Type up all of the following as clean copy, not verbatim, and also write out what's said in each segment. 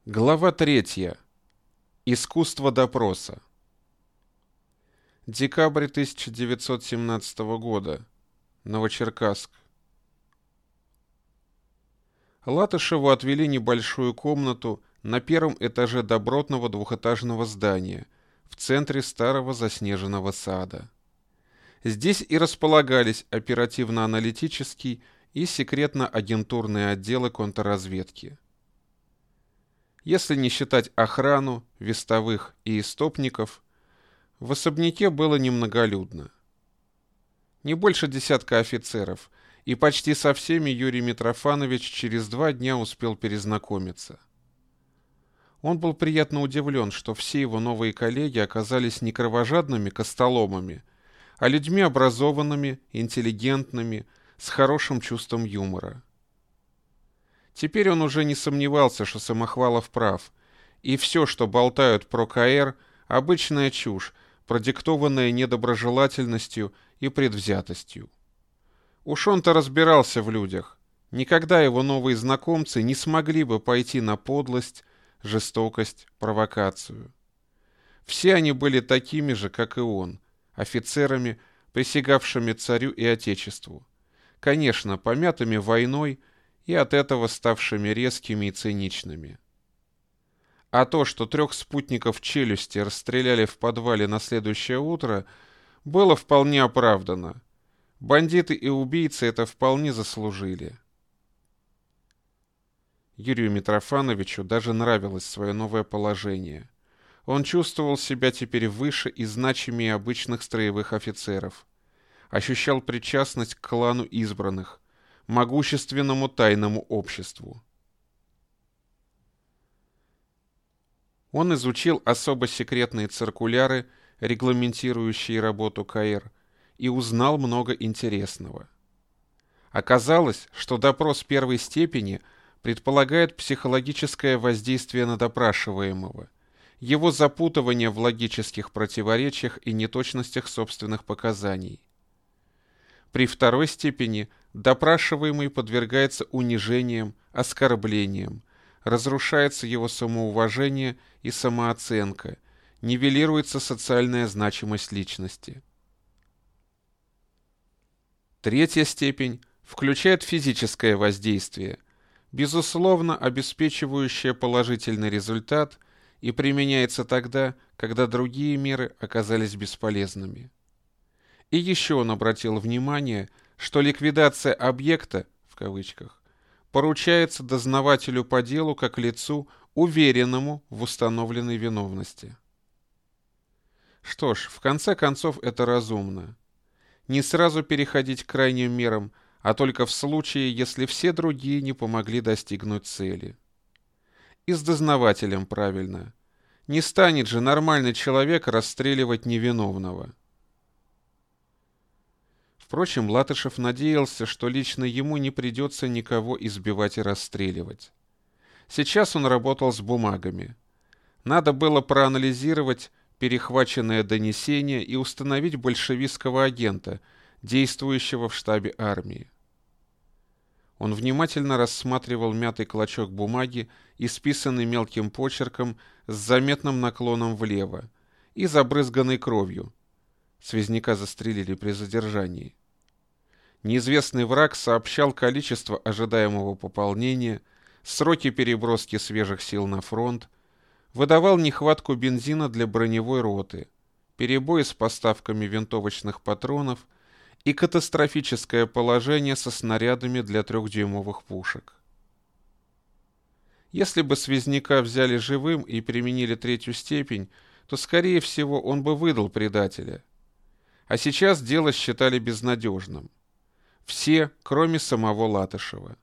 Глава 3. Искусство допроса. Декабрь 1917 года. Новочеркасск. Латышеву отвели небольшую комнату на первом этаже добротного двухэтажного здания в центре старого заснеженного сада. Здесь и располагались оперативно-аналитический и секретно-агентурные отделы контрразведки. Если не считать охрану, вестовых и истопников, в особняке было немноголюдно. Не больше десятка офицеров, и почти со всеми Юрий Митрофанович через 2 дня успел перезнакомиться. Он был приятно удивлен, что все его новые коллеги оказались не кровожадными костоломами, а людьми образованными, интеллигентными, с хорошим чувством юмора. Теперь он уже не сомневался, что Самохвалов прав, и все, что болтают про КР, обычная чушь, продиктованная недоброжелательностью и предвзятостью. Уж он-то разбирался в людях. Никогда его новые знакомцы не смогли бы пойти на подлость, жестокость, провокацию. Все они были такими же, как и он, офицерами, присягавшими царю и отечеству. Конечно, помятыми войной и от этого ставшими резкими и циничными. А то, что 3 спутников челюсти расстреляли в подвале на следующее утро, было вполне оправдано. Бандиты и убийцы это вполне заслужили. Юрию Митрофановичу даже нравилось свое новое положение. Он чувствовал себя теперь выше и значимее обычных строевых офицеров. Ощущал причастность к клану избранных, могущественному тайному обществу. Он изучил особо секретные циркуляры, регламентирующие работу КР, и узнал много интересного. Оказалось, что допрос первой степени предполагает психологическое воздействие на допрашиваемого, его запутывание в логических противоречиях и неточностях собственных показаний. При второй степени допрашиваемый подвергается унижениям, оскорблениям, разрушается его самоуважение и самооценка, нивелируется социальная значимость личности. Третья степень включает физическое воздействие, безусловно обеспечивающее положительный результат и применяется тогда, когда другие меры оказались бесполезными. И еще он обратил внимание, что ликвидация объекта, в кавычках, поручается дознавателю по делу как лицу, уверенному в установленной виновности. Что ж, в конце концов это разумно. Не сразу переходить к крайним мерам, а только в случае, если все другие не помогли достигнуть цели. И с дознавателем правильно. Не станет же нормальный человек расстреливать невиновного. Впрочем, Латышев надеялся, что лично ему не придется никого избивать и расстреливать. Сейчас он работал с бумагами. Надо было проанализировать перехваченное донесение и установить большевистского агента, действующего в штабе армии. Он внимательно рассматривал мятый клочок бумаги, исписанный мелким почерком с заметным наклоном влево и забрызганный кровью. Связняка застрелили при задержании. Неизвестный враг сообщал количество ожидаемого пополнения, сроки переброски свежих сил на фронт, выдавал нехватку бензина для броневой роты, перебои с поставками винтовочных патронов и катастрофическое положение со снарядами для 3-дюймовых пушек. Если бы связняка взяли живым и применили 3-ю степень, то, скорее всего, он бы выдал предателя. А сейчас дело считали безнадежным. Все, кроме самого Латышева.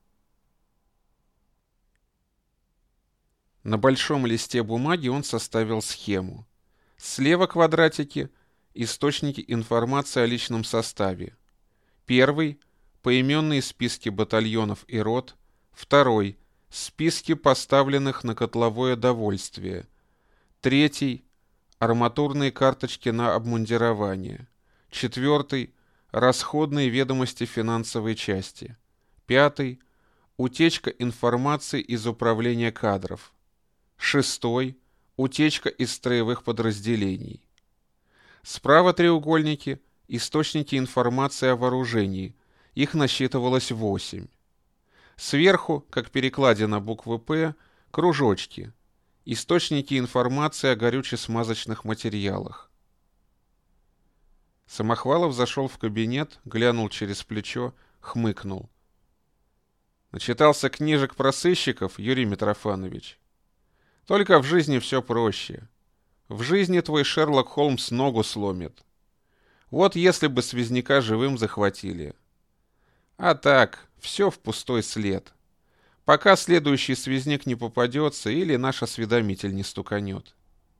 На большом листе бумаги он составил схему. Слева квадратики – источники информации о личном составе. Первый – поименные списки батальонов и рот. Второй – списки поставленных на котловое довольствие. Третий – арматурные карточки на обмундирование. Четвертый – расходные ведомости финансовой части. Пятый – утечка информации из управления кадров. 6. Утечка из строевых подразделений. Справа треугольники – источники информации о вооружении. Их насчитывалось 8. Сверху, как перекладина буквы «П», кружочки – источники информации о горюче-смазочных материалах. Самохвалов зашел в кабинет, глянул через плечо, хмыкнул. Начитался книжек про сыщиков, Юрий Митрофанович. Только в жизни все проще. В жизни твой Шерлок Холмс ногу сломит. Вот если бы связняка живым захватили. А так, все в пустой след. Пока следующий связняк не попадется или наш осведомитель не стуканет.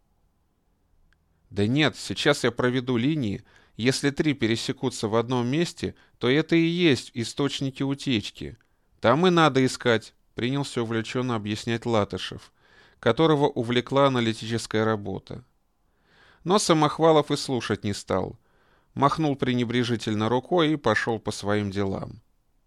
Да нет, сейчас я проведу линии. Если 3 пересекутся в одном месте, то это и есть источники утечки. Там и надо искать, принялся увлеченно объяснять Латышев, которого увлекла аналитическая работа. Но Самохвалов и слушать не стал. Махнул пренебрежительно рукой и пошел по своим делам.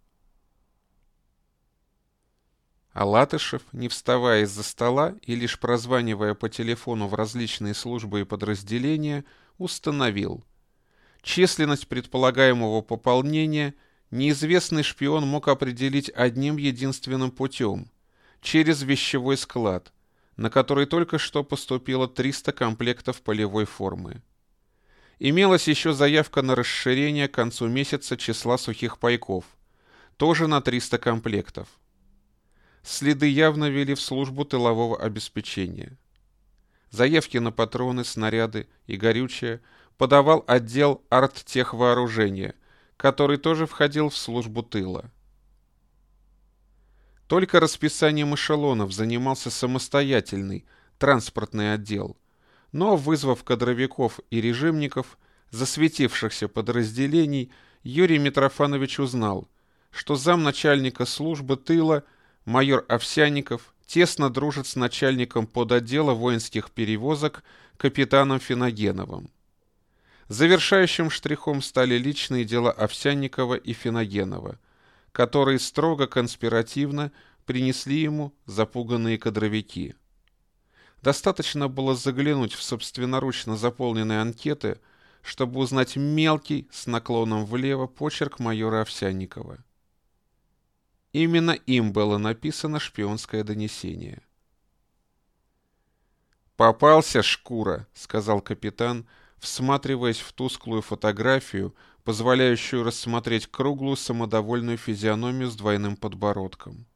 А Латышев, не вставая из-за стола и лишь прозванивая по телефону в различные службы и подразделения, установил. Численность предполагаемого пополнения неизвестный шпион мог определить одним единственным путем – через вещевой склад, на который только что поступило 300 комплектов полевой формы. Имелась еще заявка на расширение к концу месяца числа сухих пайков, тоже на 300 комплектов. Следы явно вели в службу тылового обеспечения. Заявки на патроны, снаряды и горючее подавал отдел арттехвооружения, который тоже входил в службу тыла. Только расписанием эшелонов занимался самостоятельный транспортный отдел, но, вызвав кадровиков и режимников, засветившихся подразделений, Юрий Митрофанович узнал, что замначальника службы тыла майор Овсянников тесно дружит с начальником подотдела воинских перевозок капитаном Финогеновым. Завершающим штрихом стали личные дела Овсянникова и Финогенова, которые строго конспиративно принесли ему запуганные кадровики. Достаточно было заглянуть в собственноручно заполненные анкеты, чтобы узнать мелкий с наклоном влево почерк майора Овсянникова. Именно им было написано шпионское донесение. «Попался, шкура», — сказал капитан, всматриваясь в тусклую фотографию, позволяющую рассмотреть круглую самодовольную физиономию с двойным подбородком.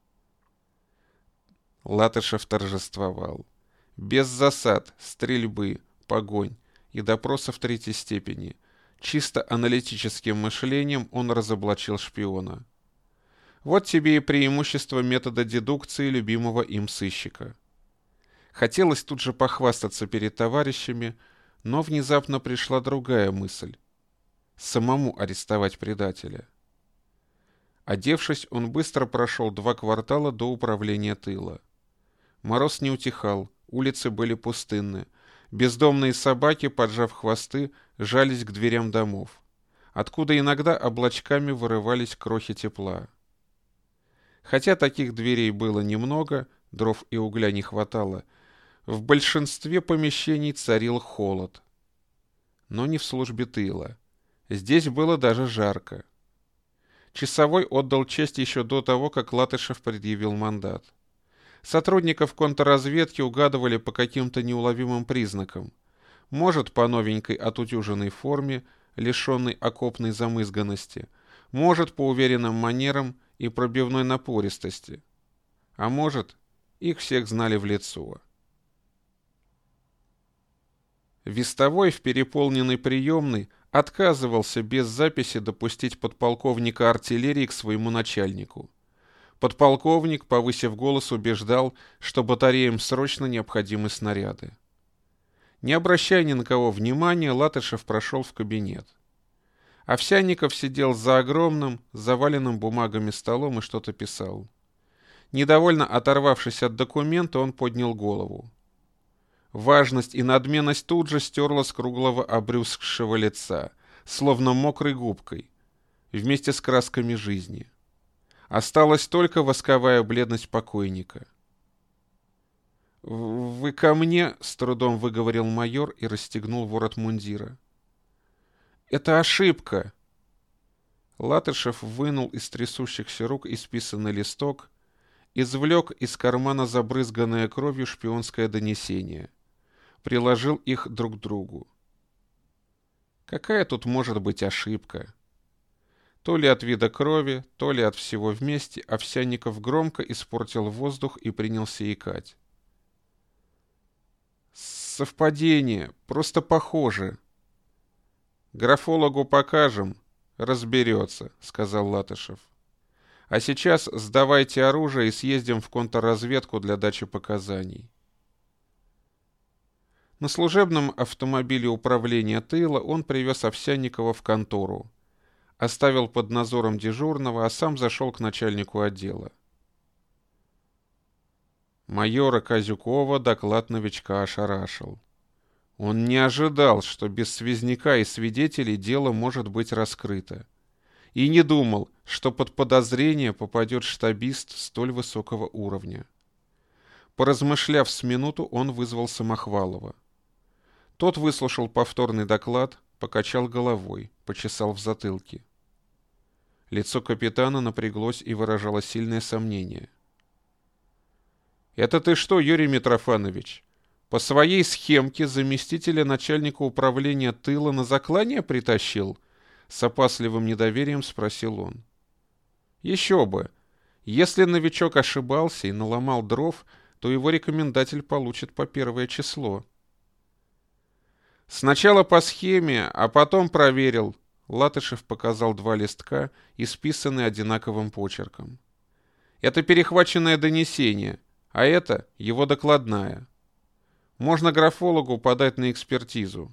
Латышев торжествовал. Без засад, стрельбы, погонь и допросов третьей степени. Чисто аналитическим мышлением он разоблачил шпиона. Вот тебе и преимущество метода дедукции любимого им сыщика. Хотелось тут же похвастаться перед товарищами, но внезапно пришла другая мысль. Самому арестовать предателя. Одевшись, он быстро прошел 2 квартала до управления тыла. Мороз не утихал, улицы были пустынны. Бездомные собаки, поджав хвосты, жались к дверям домов, откуда иногда облачками вырывались крохи тепла. Хотя таких дверей было немного, дров и угля не хватало, в большинстве помещений царил холод. Но не в службе тыла. Здесь было даже жарко. Часовой отдал честь еще до того, как Латышев предъявил мандат. Сотрудников контрразведки угадывали по каким-то неуловимым признакам. Может, по новенькой отутюженной форме, лишенной окопной замызганности, может, по уверенным манерам и пробивной напористости. А может, их всех знали в лицо. Вестовой в переполненной приемной отказывался без записи допустить подполковника артиллерии к своему начальнику. Подполковник, повысив голос, убеждал, что батареям срочно необходимы снаряды. Не обращая ни на кого внимания, Латышев прошел в кабинет. Овсянников сидел за огромным, заваленным бумагами столом и что-то писал. Недовольно оторвавшись от документа, он поднял голову. Важность и надменность тут же стерла с круглого обрюзгшего лица, словно мокрой губкой, вместе с красками жизни. Осталась только восковая бледность покойника. Вы ко мне?» — с трудом выговорил майор и расстегнул ворот мундира. «Это ошибка!» Латышев вынул из трясущихся рук исписанный листок, извлек из кармана забрызганное кровью шпионское донесение, приложил их друг к другу. Какая тут может быть ошибка? То ли от вида крови, то ли от всего вместе Овсянников громко испортил воздух и принялся икать. «Совпадение, просто похоже». «Графологу покажем, разберется», — сказал Латышев. «А сейчас сдавайте оружие и съездим в контрразведку для дачи показаний». На служебном автомобиле управления тыла он привез Овсянникова в контору, оставил под надзором дежурного, а сам зашел к начальнику отдела. Майора Козюкова доклад новичка ошарашил. Он не ожидал, что без связняка и свидетелей дело может быть раскрыто, и не думал, что под подозрение попадет штабист столь высокого уровня. Поразмышляв с минуту, он вызвал Самохвалова. Тот выслушал повторный доклад, покачал головой, почесал в затылке. Лицо капитана напряглось и выражало сильное сомнение. «Это ты что, Юрий Митрофанович, по своей схемке заместителя начальника управления тыла на заклание притащил?» С опасливым недоверием спросил он. «Еще бы! Если новичок ошибался и наломал дров, то его рекомендатель получит по первое число». «Сначала по схеме, а потом проверил». Латышев показал 2 листка, исписанные одинаковым почерком. «Это перехваченное донесение, а это его докладная. Можно графологу подать на экспертизу».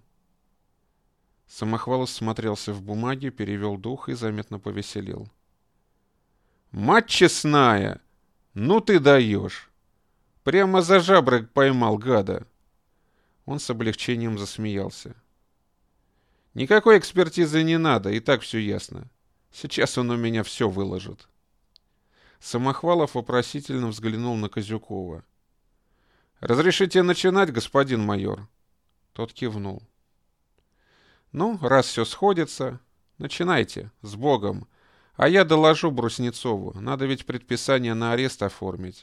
Самохвалов смотрелся в бумаге, перевел дух и заметно повеселел. «Мать честная! Ну ты даешь! Прямо за жабры поймал гада!» Он с облегчением засмеялся. «Никакой экспертизы не надо, и так все ясно. Сейчас он у меня все выложит». Самохвалов вопросительно взглянул на Козюкова. «Разрешите начинать, господин майор?» Тот кивнул. «Ну, раз все сходится, начинайте, с Богом. А я доложу Бруснецову, надо ведь предписание на арест оформить».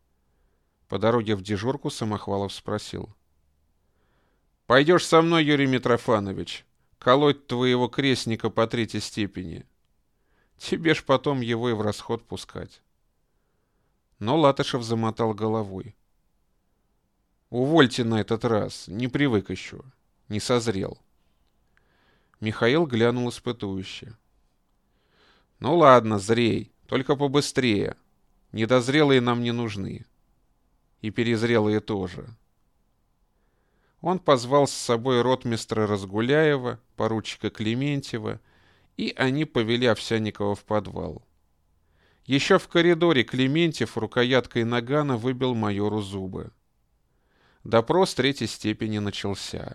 По дороге в дежурку Самохвалов спросил. «Пойдешь со мной, Юрий Митрофанович, колоть твоего крестника по 3-й степени? Тебе ж потом его и в расход пускать». Но Латышев замотал головой. «Увольте на этот раз, не привык еще, не созрел». Михаил глянул испытующе. «Ну ладно, зрей, только побыстрее. Недозрелые нам не нужны. И перезрелые тоже». Он позвал с собой ротмистра Разгуляева, поручика Клементьева, и они повели Овсянникова в подвал. Еще в коридоре Клементьев рукояткой нагана выбил майору зубы. Допрос 3-й степени начался.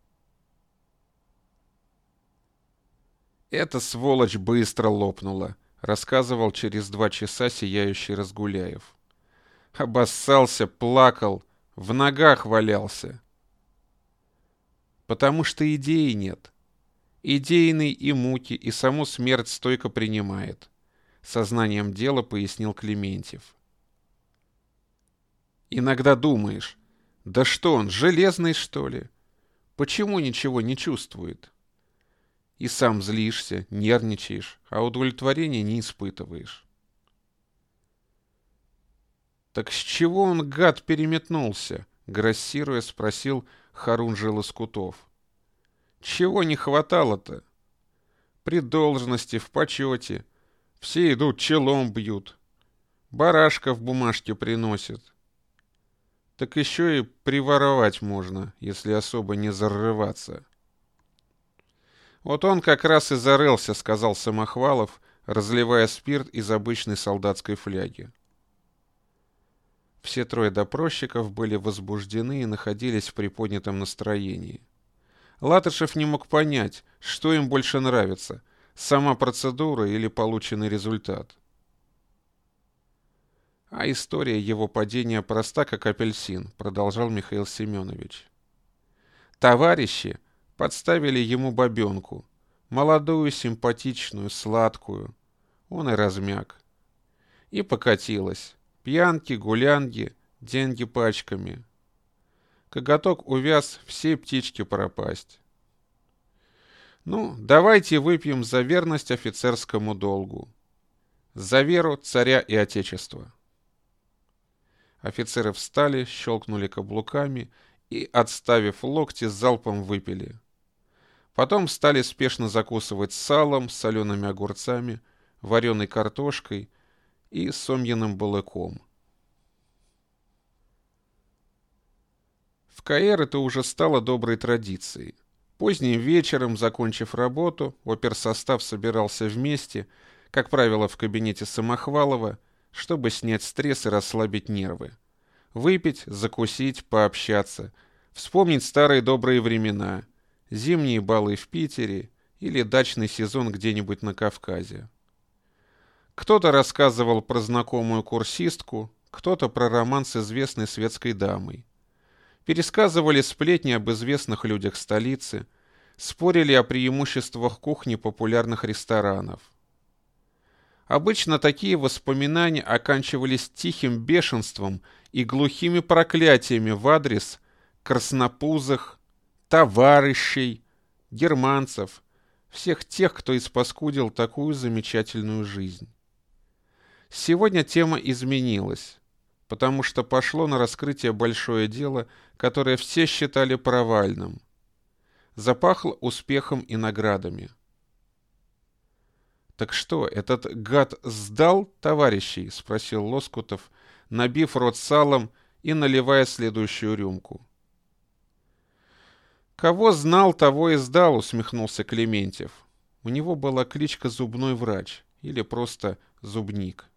«Эта сволочь быстро лопнула», — рассказывал через 2 часа сияющий Разгуляев. «Обоссался, плакал, в ногах валялся». «Потому что идеи нет. Идейный и муки, и саму смерть стойко принимает», — сознанием дела пояснил Клементьев. «Иногда думаешь, да что он, железный, что ли? Почему ничего не чувствует? И сам злишься, нервничаешь, а удовлетворения не испытываешь». «Так с чего он, гад, переметнулся?» — грассируя, спросил Харунжий Лоскутов. «Чего не хватало-то? При должности, в почете. Все идут, челом бьют. Барашка в бумажке приносят. Так еще и приворовать можно, если особо не зарываться». «Вот он как раз и зарылся», — сказал Самохвалов, разливая спирт из обычной солдатской фляги. Все 3 допросчиков были возбуждены и находились в приподнятом настроении. Латышев не мог понять, что им больше нравится — сама процедура или полученный результат. А история его падения проста, как апельсин, продолжал Михаил Семенович. Товарищи подставили ему бабенку, молодую, симпатичную, сладкую. Он и размяк. И покатилась. Пьянки, гулянки, деньги пачками. Коготок увяз, все птички пропасть. Ну, давайте выпьем за верность офицерскому долгу. За веру царя и отечества. Офицеры встали, щелкнули каблуками и, отставив локти, залпом выпили. Потом стали спешно закусывать салом, солеными огурцами, вареной картошкой и сомьиным балыком. В КР это уже стало доброй традицией. Поздним вечером, закончив работу, оперсостав собирался вместе, как правило, в кабинете Самохвалова, чтобы снять стресс и расслабить нервы. Выпить, закусить, пообщаться, вспомнить старые добрые времена, зимние балы в Питере или дачный сезон где-нибудь на Кавказе. Кто-то рассказывал про знакомую курсистку, кто-то про роман с известной светской дамой. Пересказывали сплетни об известных людях столицы, спорили о преимуществах кухни популярных ресторанов. Обычно такие воспоминания оканчивались тихим бешенством и глухими проклятиями в адрес краснопузых, товарищей, германцев, всех тех, кто испаскудил такую замечательную жизнь. Сегодня тема изменилась, потому что пошло на раскрытие большое дело, которое все считали провальным. Запахло успехом и наградами. «Так что, этот гад сдал товарищей?» — спросил Лоскутов, набив рот салом и наливая следующую рюмку. «Кого знал, того и сдал», — усмехнулся Клементьев. У него была кличка «Зубной врач» или просто «Зубник».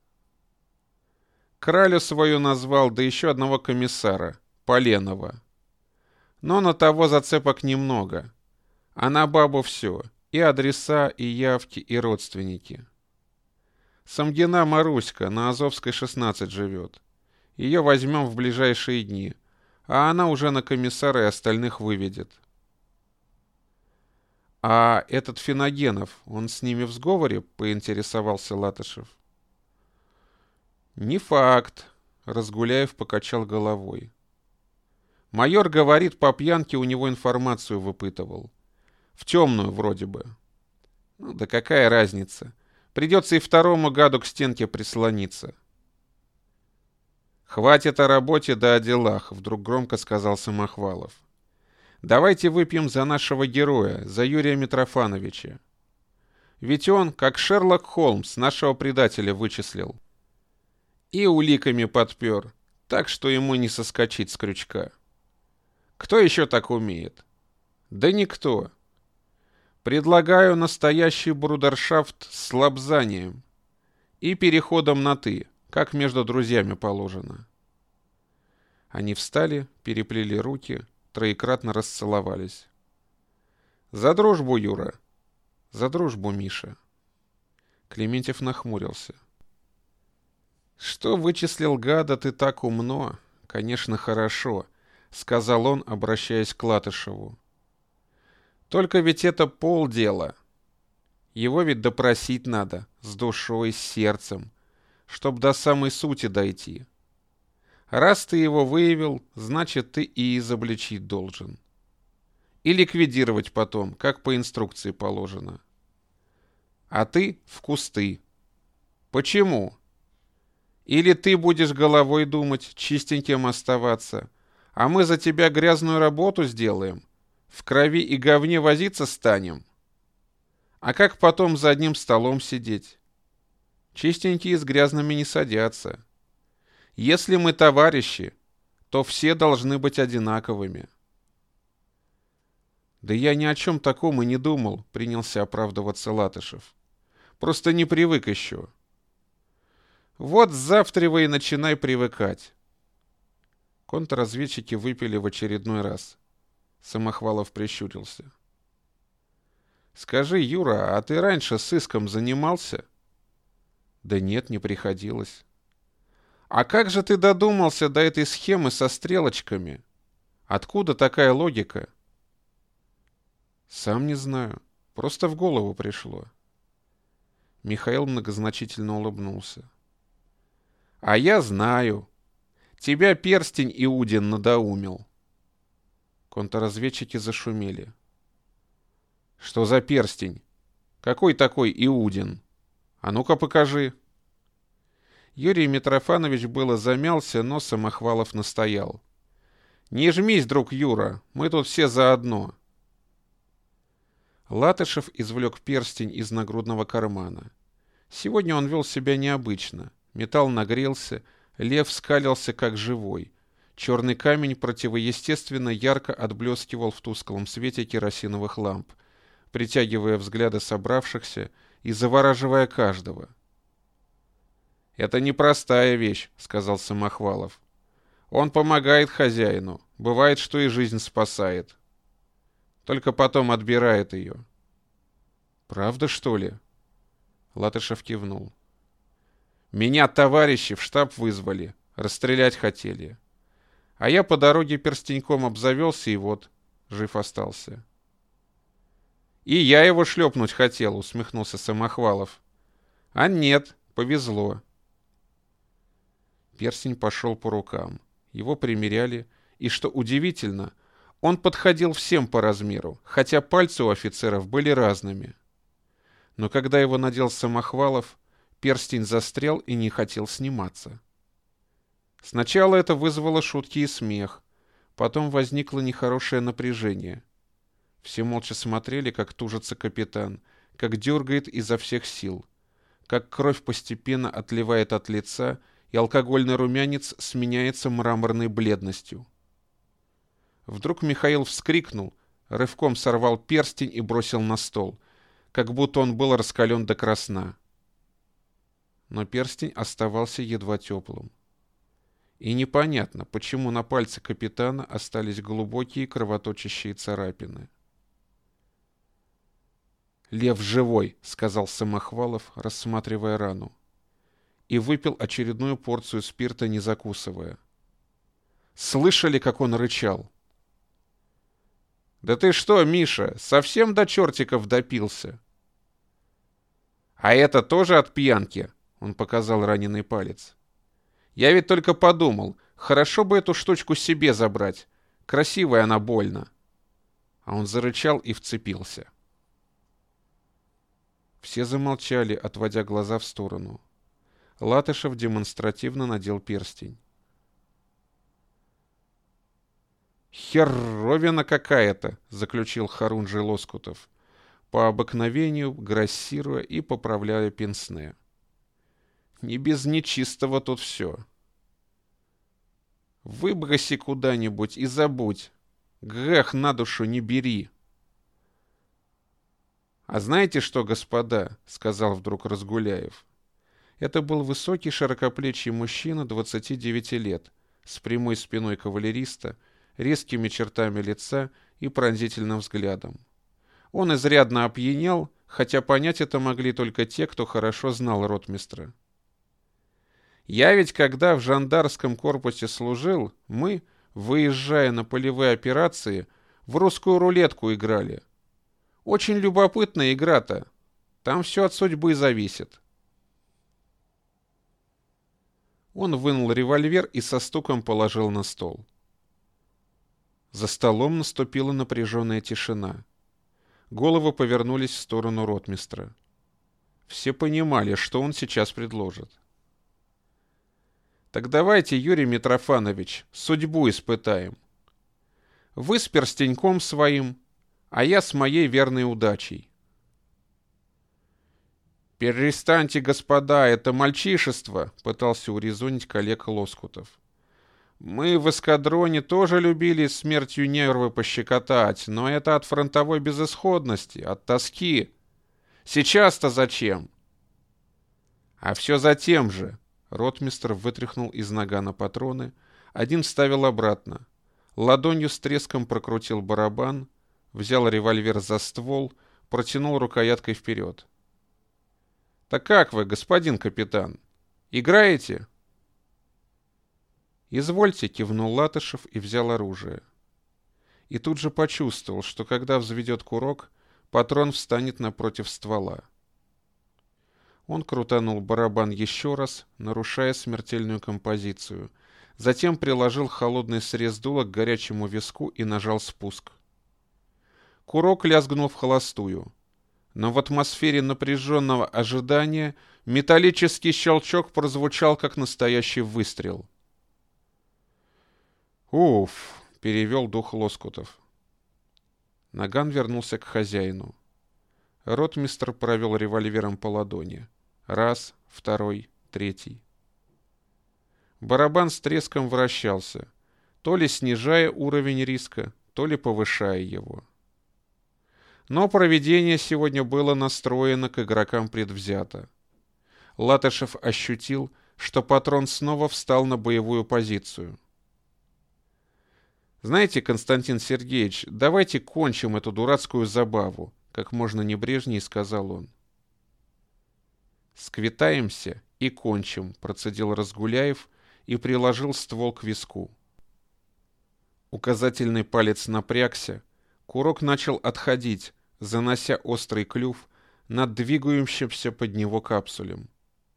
Кралю свою назвал, да еще одного комиссара, Поленова. Но на того зацепок немного, а на бабу все — и адреса, и явки, и родственники. Самгина Маруська на Азовской 16 живет. Ее возьмем в ближайшие дни, а она уже на комиссара и остальных выведет. А этот Финогенов, он с ними в сговоре, поинтересовался Латышев. Не факт, Разгуляев покачал головой. Майор говорит, по пьянке у него информацию выпытывал. В темную вроде бы. Ну да какая разница? Придется и второму гаду к стенке прислониться. Хватит о работе да о делах, вдруг громко сказал Самохвалов. Давайте выпьем за нашего героя, за Юрия Митрофановича. Ведь он, как Шерлок Холмс, нашего предателя вычислил. И уликами подпер, так что ему не соскочить с крючка. Кто еще так умеет? Да никто. Предлагаю настоящий брудершафт с лобзанием и переходом на «ты», как между друзьями положено. Они встали, переплели руки, троекратно расцеловались. «За дружбу, Юра! За дружбу, Миша!» Клементьев нахмурился. «Что вычислил гада ты так умно? Конечно, хорошо», — сказал он, обращаясь к Латышеву. «Только ведь это полдела. Его ведь допросить надо, с душой, с сердцем, чтоб до самой сути дойти. Раз ты его выявил, значит, ты и изобличить должен. И ликвидировать потом, как по инструкции положено. А ты в кусты. Почему? Или ты будешь головой думать, чистеньким оставаться, а мы за тебя грязную работу сделаем, в крови и говне возиться станем? А как потом за одним столом сидеть? Чистенькие с грязными не садятся. Если мы товарищи, то все должны быть одинаковыми». «Да я ни о чем таком и не думал», — принялся оправдываться Латышев. «Просто не привык еще». «Вот завтра и начинай привыкать». Контрразведчики выпили в очередной раз. Самохвалов прищурился. «Скажи, Юра, а ты раньше сыском занимался?» «Да нет, не приходилось». А как же ты додумался до этой схемы со стрелочками? Откуда такая логика? Сам не знаю. Просто в голову пришло. Михаил многозначительно улыбнулся. А я знаю. Тебя перстень Иудин надоумил. Контрразведчики зашумели. Что за перстень? Какой такой Иудин? А ну-ка покажи. Юрий Митрофанович было замялся, но Самохвалов настоял. Не жмись, друг Юра, мы тут все заодно. Латышев извлек перстень из нагрудного кармана. Сегодня он вел себя необычно. Металл нагрелся, лев скалился как живой. Черный камень противоестественно ярко отблескивал в тусклом свете керосиновых ламп, притягивая взгляды собравшихся и завораживая каждого. «Это непростая вещь», — сказал Самохвалов. «Он помогает хозяину, бывает, что и жизнь спасает. Только потом отбирает ее». «Правда, что ли?» Латышев кивнул. «Меня товарищи в штаб вызвали, расстрелять хотели. А я по дороге перстеньком обзавелся и вот, жив остался». «И я его шлепнуть хотел», — усмехнулся Самохвалов. «А нет, повезло». Перстень пошел по рукам. Его примеряли, и, что удивительно, он подходил всем по размеру, хотя пальцы у офицеров были разными. Но когда его надел Самохвалов, перстень застрял и не хотел сниматься. Сначала это вызвало шутки и смех, потом возникло нехорошее напряжение. Все молча смотрели, как тужится капитан, как дергает изо всех сил, как кровь постепенно отливает от лица, и алкогольный румянец сменяется мраморной бледностью. Вдруг Михаил вскрикнул, рывком сорвал перстень и бросил на стол, как будто он был раскален до красна. Но перстень оставался едва теплым. И непонятно, почему на пальце капитана остались глубокие кровоточащие царапины. «Лев живой», — сказал Самохвалов, рассматривая рану. И выпил очередную порцию спирта, не закусывая. Слышали, как он рычал? «Да ты что, Миша, совсем до чертиков допился?» «А это тоже от пьянки?» — он показал раненый палец. «Я ведь только подумал, хорошо бы эту штучку себе забрать. Красивая она больно». А он зарычал и вцепился. Все замолчали, отводя глаза в сторону. Латышев демонстративно надел перстень. «Херовина какая-то!» — заключил Харунжий Лоскутов, по обыкновению грассируя и поправляя пенсне. «Не без нечистого тут все. Выброси куда-нибудь и забудь. Грех на душу не бери». «А знаете что, господа?» — сказал вдруг Разгуляев. Это был высокий широкоплечий мужчина 29 лет, с прямой спиной кавалериста, резкими чертами лица и пронзительным взглядом. Он изрядно опьянел, хотя понять это могли только те, кто хорошо знал ротмистра. «Я ведь когда в жандарском корпусе служил, мы, выезжая на полевые операции, в русскую рулетку играли. Очень любопытная игра-то. Там все от судьбы зависит». Он вынул револьвер и со стуком положил на стол. За столом наступила напряженная тишина. Головы повернулись в сторону ротмистра. Все понимали, что он сейчас предложит. «Так давайте, Юрий Митрофанович, судьбу испытаем. Вы с перстеньком своим, а я с моей верной удачей». «Перестаньте, господа, это мальчишество», — пытался урезонить коллег Лоскутов. «Мы в эскадроне тоже любили смертью нервы пощекотать, но это от фронтовой безысходности, от тоски. Сейчас-то зачем?» «А все за тем же». Ротмистр вытряхнул из нагана патроны, один вставил обратно. Ладонью с треском прокрутил барабан, взял револьвер за ствол, протянул рукояткой вперед. «Так как вы, господин капитан? Играете?» «Извольте», — кивнул Латышев и взял оружие. И тут же почувствовал, что когда взведет курок, патрон встанет напротив ствола. Он крутанул барабан еще раз, нарушая смертельную композицию. Затем приложил холодный срез дула к горячему виску и нажал спуск. Курок лязгнул в холостую. Но в атмосфере напряженного ожидания металлический щелчок прозвучал, как настоящий выстрел. «Уф!» — перевел дух Лоскутов. Наган вернулся к хозяину. Ротмистр провел револьвером по ладони. Раз, второй, третий. Барабан с треском вращался, то ли снижая уровень риска, то ли повышая его. Но провидение сегодня было настроено к игрокам предвзято. Латышев ощутил, что патрон снова встал на боевую позицию. «Знаете, Константин Сергеевич, давайте кончим эту дурацкую забаву», — как можно небрежнее сказал он. «Сквитаемся и кончим», — процедил Разгуляев и приложил ствол к виску. Указательный палец напрягся, курок начал отходить, занося острый клюв над двигающимся под него капсулем.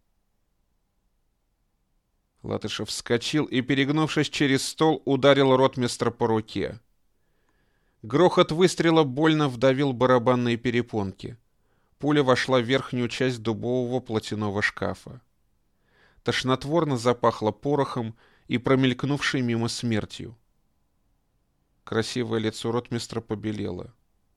Латышев вскочил и, перегнувшись через стол, ударил ротмистра по руке. Грохот выстрела больно вдавил барабанные перепонки. Пуля вошла в верхнюю часть дубового платяного шкафа. Тошнотворно запахло порохом и промелькнувшей мимо смертью. Красивое лицо ротмистра побелело.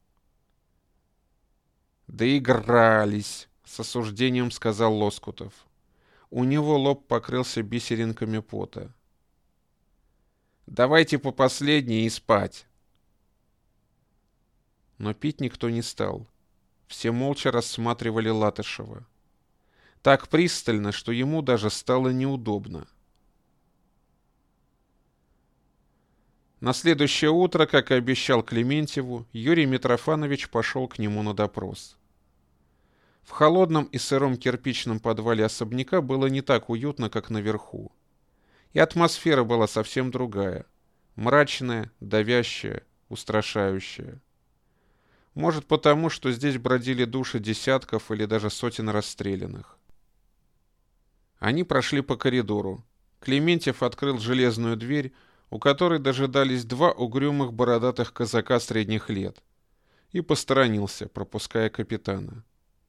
«Доигрались», — с осуждением сказал Лоскутов. У него лоб покрылся бисеринками пота. «Давайте по последней и спать». Но пить никто не стал. Все молча рассматривали Латышева. Так пристально, что ему даже стало неудобно. На следующее утро, как и обещал Клементьеву, Юрий Митрофанович пошел к нему на допрос. В холодном и сыром кирпичном подвале особняка было не так уютно, как наверху. И атмосфера была совсем другая. Мрачная, давящая, устрашающая. Может, потому, что здесь бродили души десятков или даже сотен расстрелянных. Они прошли по коридору. Клементьев открыл железную дверь, у которой дожидались два угрюмых бородатых казака средних лет, и посторонился, пропуская капитана.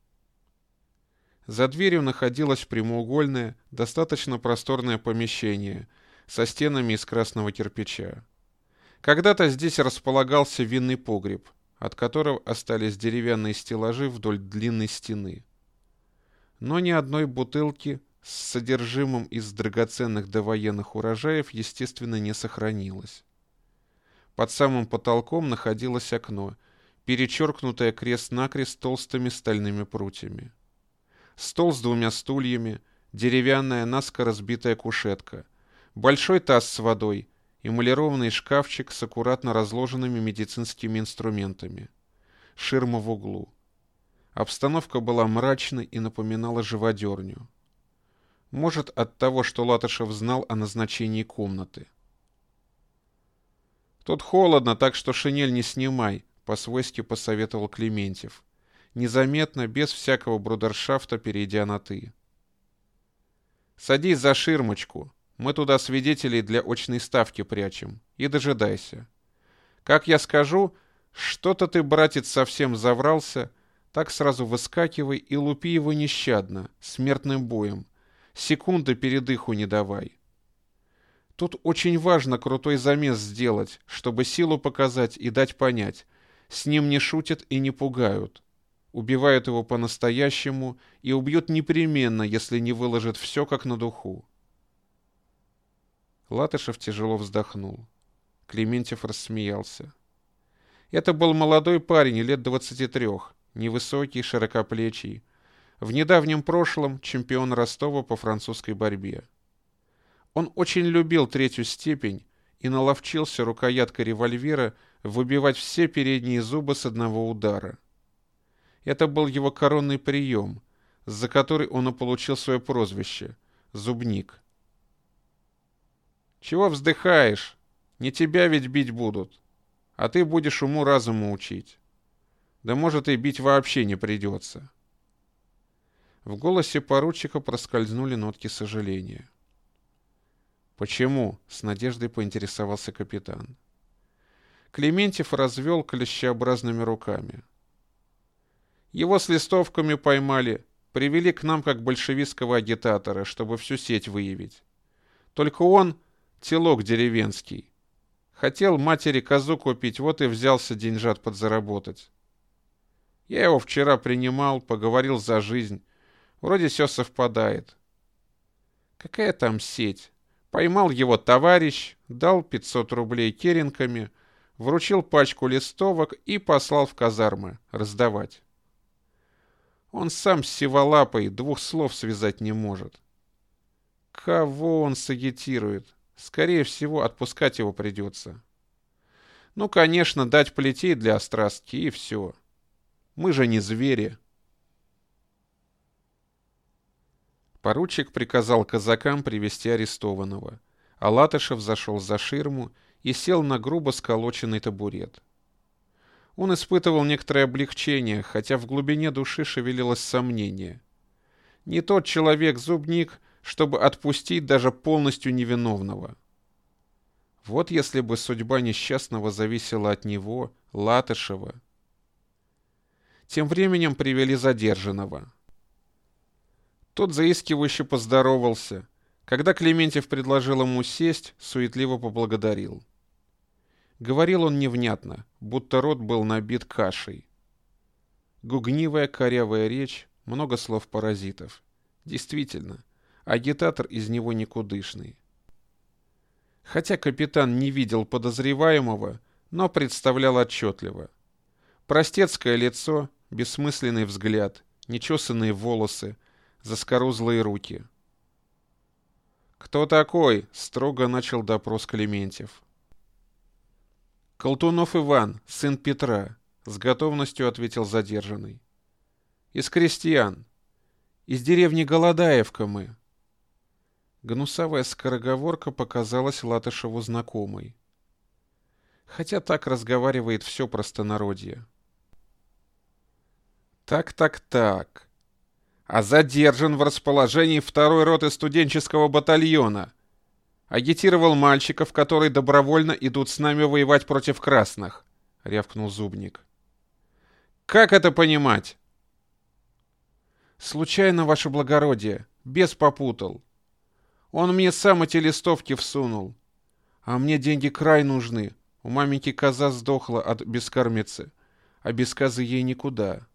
За дверью находилось прямоугольное, достаточно просторное помещение со стенами из красного кирпича. Когда-то здесь располагался винный погреб, от которого остались деревянные стеллажи вдоль длинной стены. Но ни одной бутылки с содержимым из драгоценных довоенных урожаев, естественно, не сохранилось. Под самым потолком находилось окно, перечеркнутое крест-накрест толстыми стальными прутьями. Стол с двумя стульями, деревянная наскоро разбитая кушетка, большой таз с водой, эмалированный шкафчик с аккуратно разложенными медицинскими инструментами, ширма в углу. Обстановка была мрачной и напоминала живодерню. Может, от того, что Латышев знал о назначении комнаты. «Тут холодно, так что шинель не снимай», — по-свойски посоветовал Клементьев, незаметно, без всякого брудершафта, перейдя на «ты». «Садись за ширмочку, мы туда свидетелей для очной ставки прячем, и дожидайся. Как я скажу, что-то ты, братец, совсем заврался, так сразу выскакивай и лупи его нещадно, смертным боем, секунды передыху не давай. Тут очень важно крутой замес сделать, чтобы силу показать и дать понять, с ним не шутят и не пугают. Убивают его по-настоящему и убьют непременно, если не выложат все как на духу». Латышев тяжело вздохнул. Клементьев рассмеялся. Это был молодой парень, лет 23, невысокий, широкоплечий, в недавнем прошлом чемпион Ростова по французской борьбе. Он очень любил третью степень и наловчился рукояткой револьвера выбивать все передние зубы с одного удара. Это был его коронный прием, за который он и получил свое прозвище — «Зубник». Чего вздыхаешь? Не тебя ведь бить будут, а ты будешь уму-разуму учить. Да может и бить вообще не придется». В голосе поручика проскользнули нотки сожаления. «Почему?» — с надеждой поинтересовался капитан. Клементьев развел клещеобразными руками. «Его с листовками поймали, привели к нам как большевистского агитатора, чтобы всю сеть выявить. Только он телок деревенский. Хотел матери козу купить, вот и взялся деньжат подзаработать. Я его вчера принимал, поговорил за жизнь. Вроде все совпадает. Какая там сеть? Поймал его товарищ, дал 500 рублей керенками, вручил пачку листовок и послал в казармы раздавать. Он сам с сиволапой 2 слов связать не может. Кого он сагитирует? Скорее всего, отпускать его придется. Ну, конечно, дать плетей для острастки и все. Мы же не звери». Поручик приказал казакам привести арестованного, а Латышев зашел за ширму и сел на грубо сколоченный табурет. Он испытывал некоторое облегчение, хотя в глубине души шевелилось сомнение. Не тот человек-зубник, чтобы отпустить даже полностью невиновного. Вот если бы судьба несчастного зависела от него, Латышева. Тем временем привели задержанного. Тот заискивающе поздоровался. Когда Клементьев предложил ему сесть, суетливо поблагодарил. Говорил он невнятно, будто рот был набит кашей. Гугнивая корявая речь, много слов-паразитов. Действительно, агитатор из него никудышный. Хотя капитан не видел подозреваемого, но представлял отчетливо. Простецкое лицо, бессмысленный взгляд, нечесанные волосы, заскорузлые руки. «Кто такой?» — строго начал допрос Клементьев. «Колтунов Иван, сын Петра», — с готовностью ответил задержанный. «Из крестьян. Из деревни Голодаевка мы». Гнусавая скороговорка показалась Латышеву знакомой. Хотя так разговаривает все простонародье. Так. А задержан в расположении 2-й роты студенческого батальона. Агитировал мальчиков, которые добровольно идут с нами воевать против красных, — рявкнул Зубник. Как это понимать? Случайно, ваше благородие, бес попутал. Он мне сам эти листовки всунул. А мне деньги край нужны. У маменьки коза сдохла от бескормицы, а без козы ей никуда.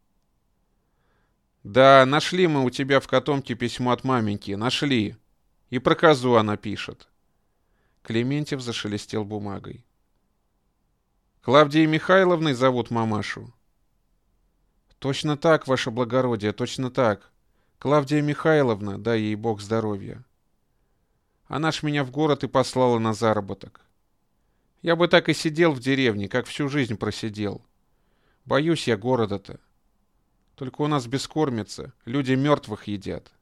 Да, нашли мы у тебя в котомке письмо от маменьки, нашли. И про козу она пишет. Клементьев зашелестел бумагой. Клавдией Михайловной зовут мамашу? Точно так, ваше благородие, точно так. Клавдия Михайловна, дай ей Бог здоровья. Она ж меня в город и послала на заработок. Я бы так и сидел в деревне, как всю жизнь просидел. Боюсь я города-то. Только у нас бескормица, люди мертвых едят.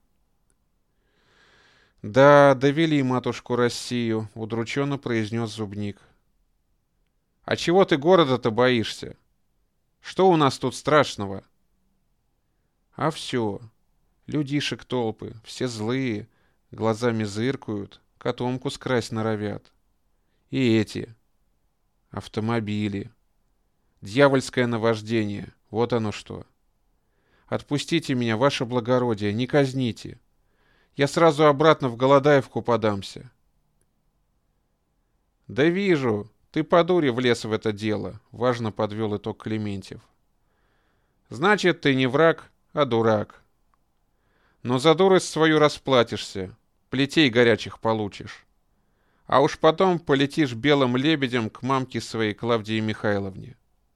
Да, довели матушку Россию, удрученно произнес Зубник. А чего ты города-то боишься? Что у нас тут страшного? А все. Людишек толпы, все злые, глазами зыркают, котомку скрасть норовят. И эти автомобили. Дьявольское наваждение, вот оно что. Отпустите меня, ваше благородие, не казните. Я сразу обратно в Голодаевку подамся. Да вижу, ты по дуре влез в это дело, важно подвел итог Клементьев. Значит, ты не враг, а дурак. Но за дурость свою расплатишься, плетей горячих получишь. А уж потом полетишь белым лебедем к мамке своей Клавдии Михайловне.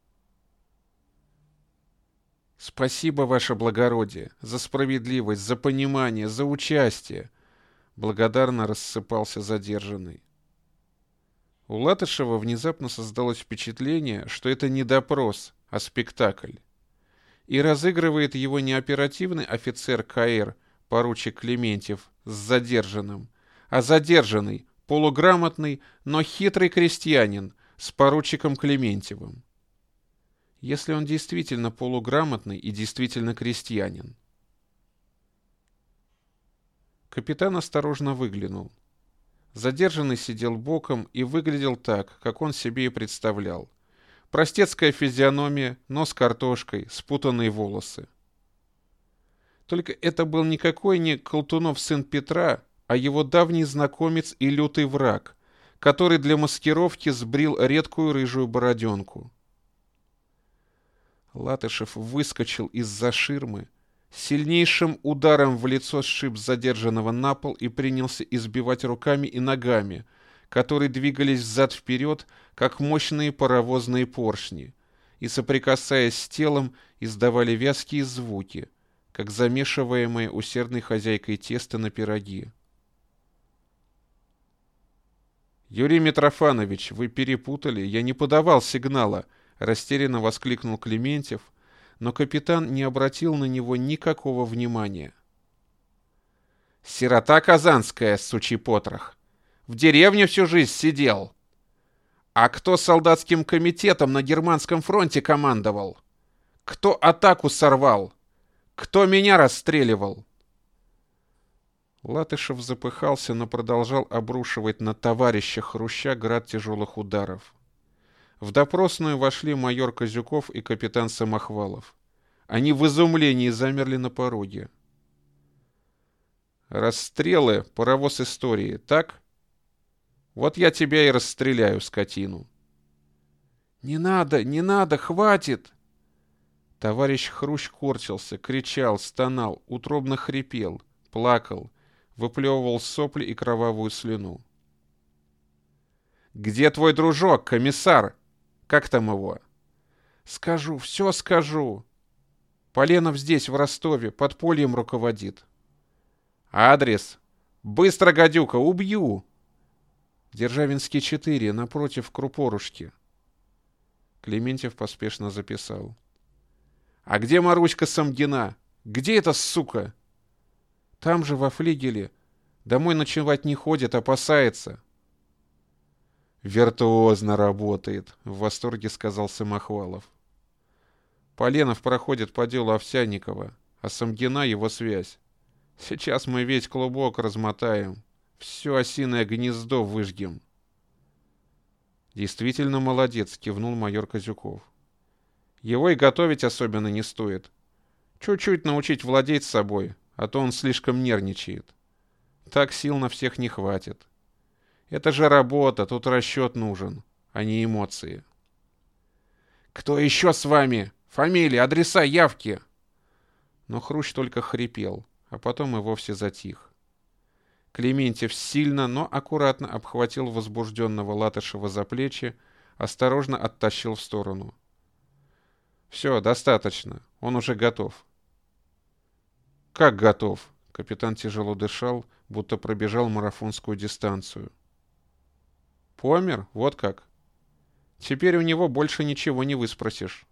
Спасибо, ваше благородие, за справедливость, за понимание, за участие. Благодарно рассыпался задержанный. У Латышева внезапно создалось впечатление, что это не допрос, а спектакль. И разыгрывает его не оперативный офицер КР, поручик Клементьев, с задержанным, а задержанный, полуграмотный, но хитрый крестьянин с поручиком Клементьевым. Если он действительно полуграмотный и действительно крестьянин. Капитан осторожно выглянул. Задержанный сидел боком и выглядел так, как он себе и представлял. Простецкая физиономия, нос картошкой, спутанные волосы. Только это был никакой не Колтунов сын Петра, а его давний знакомец и лютый враг, который для маскировки сбрил редкую рыжую бороденку. Латышев выскочил из-за ширмы, сильнейшим ударом в лицо сшиб задержанного на пол и принялся избивать руками и ногами, которые двигались взад-вперед, как мощные паровозные поршни, и, соприкасаясь с телом, издавали вязкие звуки, как замешиваемое усердной хозяйкой тесто на пироги. «Юрий Митрофанович, вы перепутали, я не подавал сигнала», — растерянно воскликнул Клементьев, но капитан не обратил на него никакого внимания. «Сирота казанская, сучий потрох! В деревне всю жизнь сидел! А кто солдатским комитетом на германском фронте командовал? Кто атаку сорвал? Кто меня расстреливал?» Латышев запыхался, но продолжал обрушивать на товарища Хруща град тяжелых ударов. В допросную вошли майор Козюков и капитан Самохвалов. Они в изумлении замерли на пороге. «Расстрелы — паровоз истории, так? Вот я тебя и расстреляю, скотину». «Не надо, не надо, хватит!» Товарищ Хрущ корчился, кричал, стонал, утробно хрипел, плакал, выплевывал сопли и кровавую слюну. «Где твой дружок, комиссар? Как там его?» «Скажу, все скажу. Поленов здесь, в Ростове, подпольем руководит». «Адрес? Быстро, гадюка, убью!» «Державинский 4, напротив Крупорушки». Клементьев поспешно записал. «А где Маруська Самгина? Где эта сука?» «Там же, во флигеле. Домой ночевать не ходит, опасается». «Виртуозно работает», — в восторге сказал Самохвалов. «Поленов проходит по делу Овсянникова, а Самгина — его связь. Сейчас мы весь клубок размотаем, все осиное гнездо выжгем». «Действительно молодец», — кивнул майор Козюков. «Его и готовить особенно не стоит. Чуть-чуть научить владеть собой, а то он слишком нервничает. Так сил на всех не хватит. Это же работа, тут расчет нужен, а не эмоции». «Кто еще с вами? Фамилии, адреса, явки?» Но Хрущ только хрипел, а потом и вовсе затих. Клементьев сильно, но аккуратно обхватил возбужденного Латышева за плечи, осторожно оттащил в сторону. «Все, достаточно, он уже готов». «Как готов?» — капитан тяжело дышал, будто пробежал марафонскую дистанцию. «Помер? Вот как. Теперь у него больше ничего не выспросишь».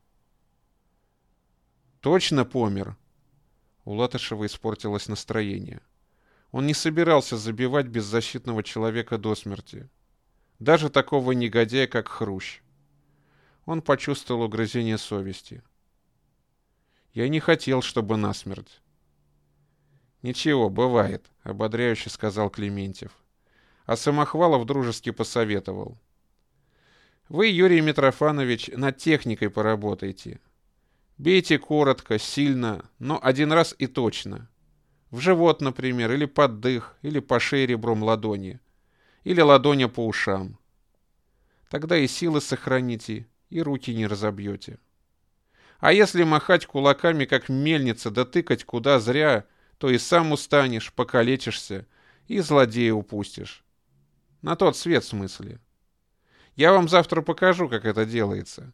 «Точно помер?» У Латышева испортилось настроение. Он не собирался забивать беззащитного человека до смерти. Даже такого негодяя, как Хрущ. Он почувствовал угрызение совести. «Я не хотел, чтобы насмерть». «Ничего, бывает», — ободряюще сказал Клементьев. А Самохвалов дружески посоветовал. «Вы, Юрий Митрофанович, над техникой поработайте. Бейте коротко, сильно, но один раз и точно. В живот, например, или под дых, или по шее ребром ладони, или ладоня по ушам. Тогда и силы сохраните, и руки не разобьете. А если махать кулаками, как мельница, да тыкать куда зря, то и сам устанешь, покалечишься, и злодея упустишь. На тот свет в смысле. Я вам завтра покажу, как это делается».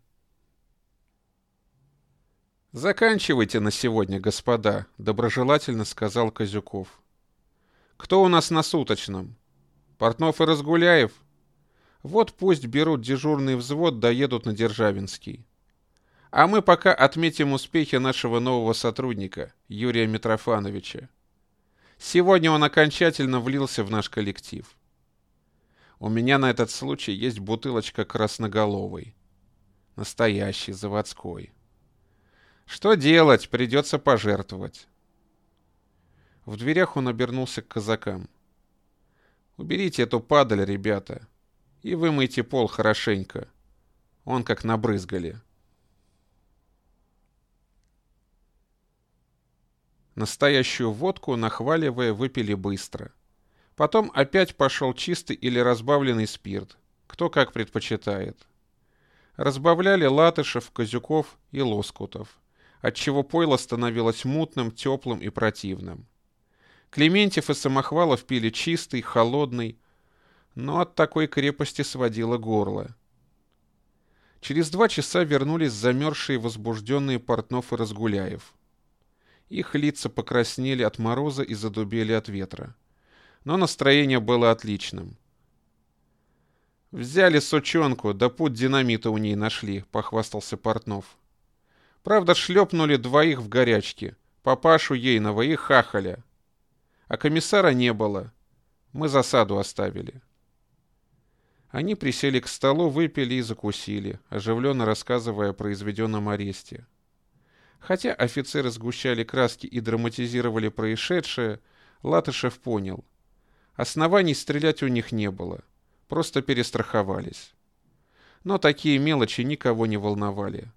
«Заканчивайте на сегодня, господа», — доброжелательно сказал Козюков. «Кто у нас на суточном? Портнов и Разгуляев? Вот пусть берут дежурный взвод, доедут на Державинский. А мы пока отметим успехи нашего нового сотрудника, Юрия Митрофановича. Сегодня он окончательно влился в наш коллектив. У меня на этот случай есть бутылочка красноголовой. Настоящий, заводской. Что делать? Придется пожертвовать. В дверях он обернулся к казакам. Уберите эту падаль, ребята, и вымойте пол хорошенько. Он как набрызгали. Настоящую водку, нахваливая, выпили быстро. Потом опять пошел чистый или разбавленный спирт, кто как предпочитает. Разбавляли Латышев, Козюков и Лоскутов, отчего пойло становилось мутным, теплым и противным. Клементьев и Самохвалов пили чистый, холодный, но от такой крепости сводило горло. Через 2 часа вернулись замерзшие возбужденные Портнов и Разгуляев. Их лица покраснели от мороза и задубели от ветра. Но настроение было отличным. «Взяли сучонку, да пуд динамита у ней нашли», — похвастался Портнов. «Правда, шлепнули 2 в горячке, папашу Ейнова и Хахаля. А комиссара не было. Мы засаду оставили». Они присели к столу, выпили и закусили, оживленно рассказывая о произведенном аресте. Хотя офицеры сгущали краски и драматизировали происшедшее, Латышев понял. Оснований стрелять у них не было, просто перестраховались. Но такие мелочи никого не волновали.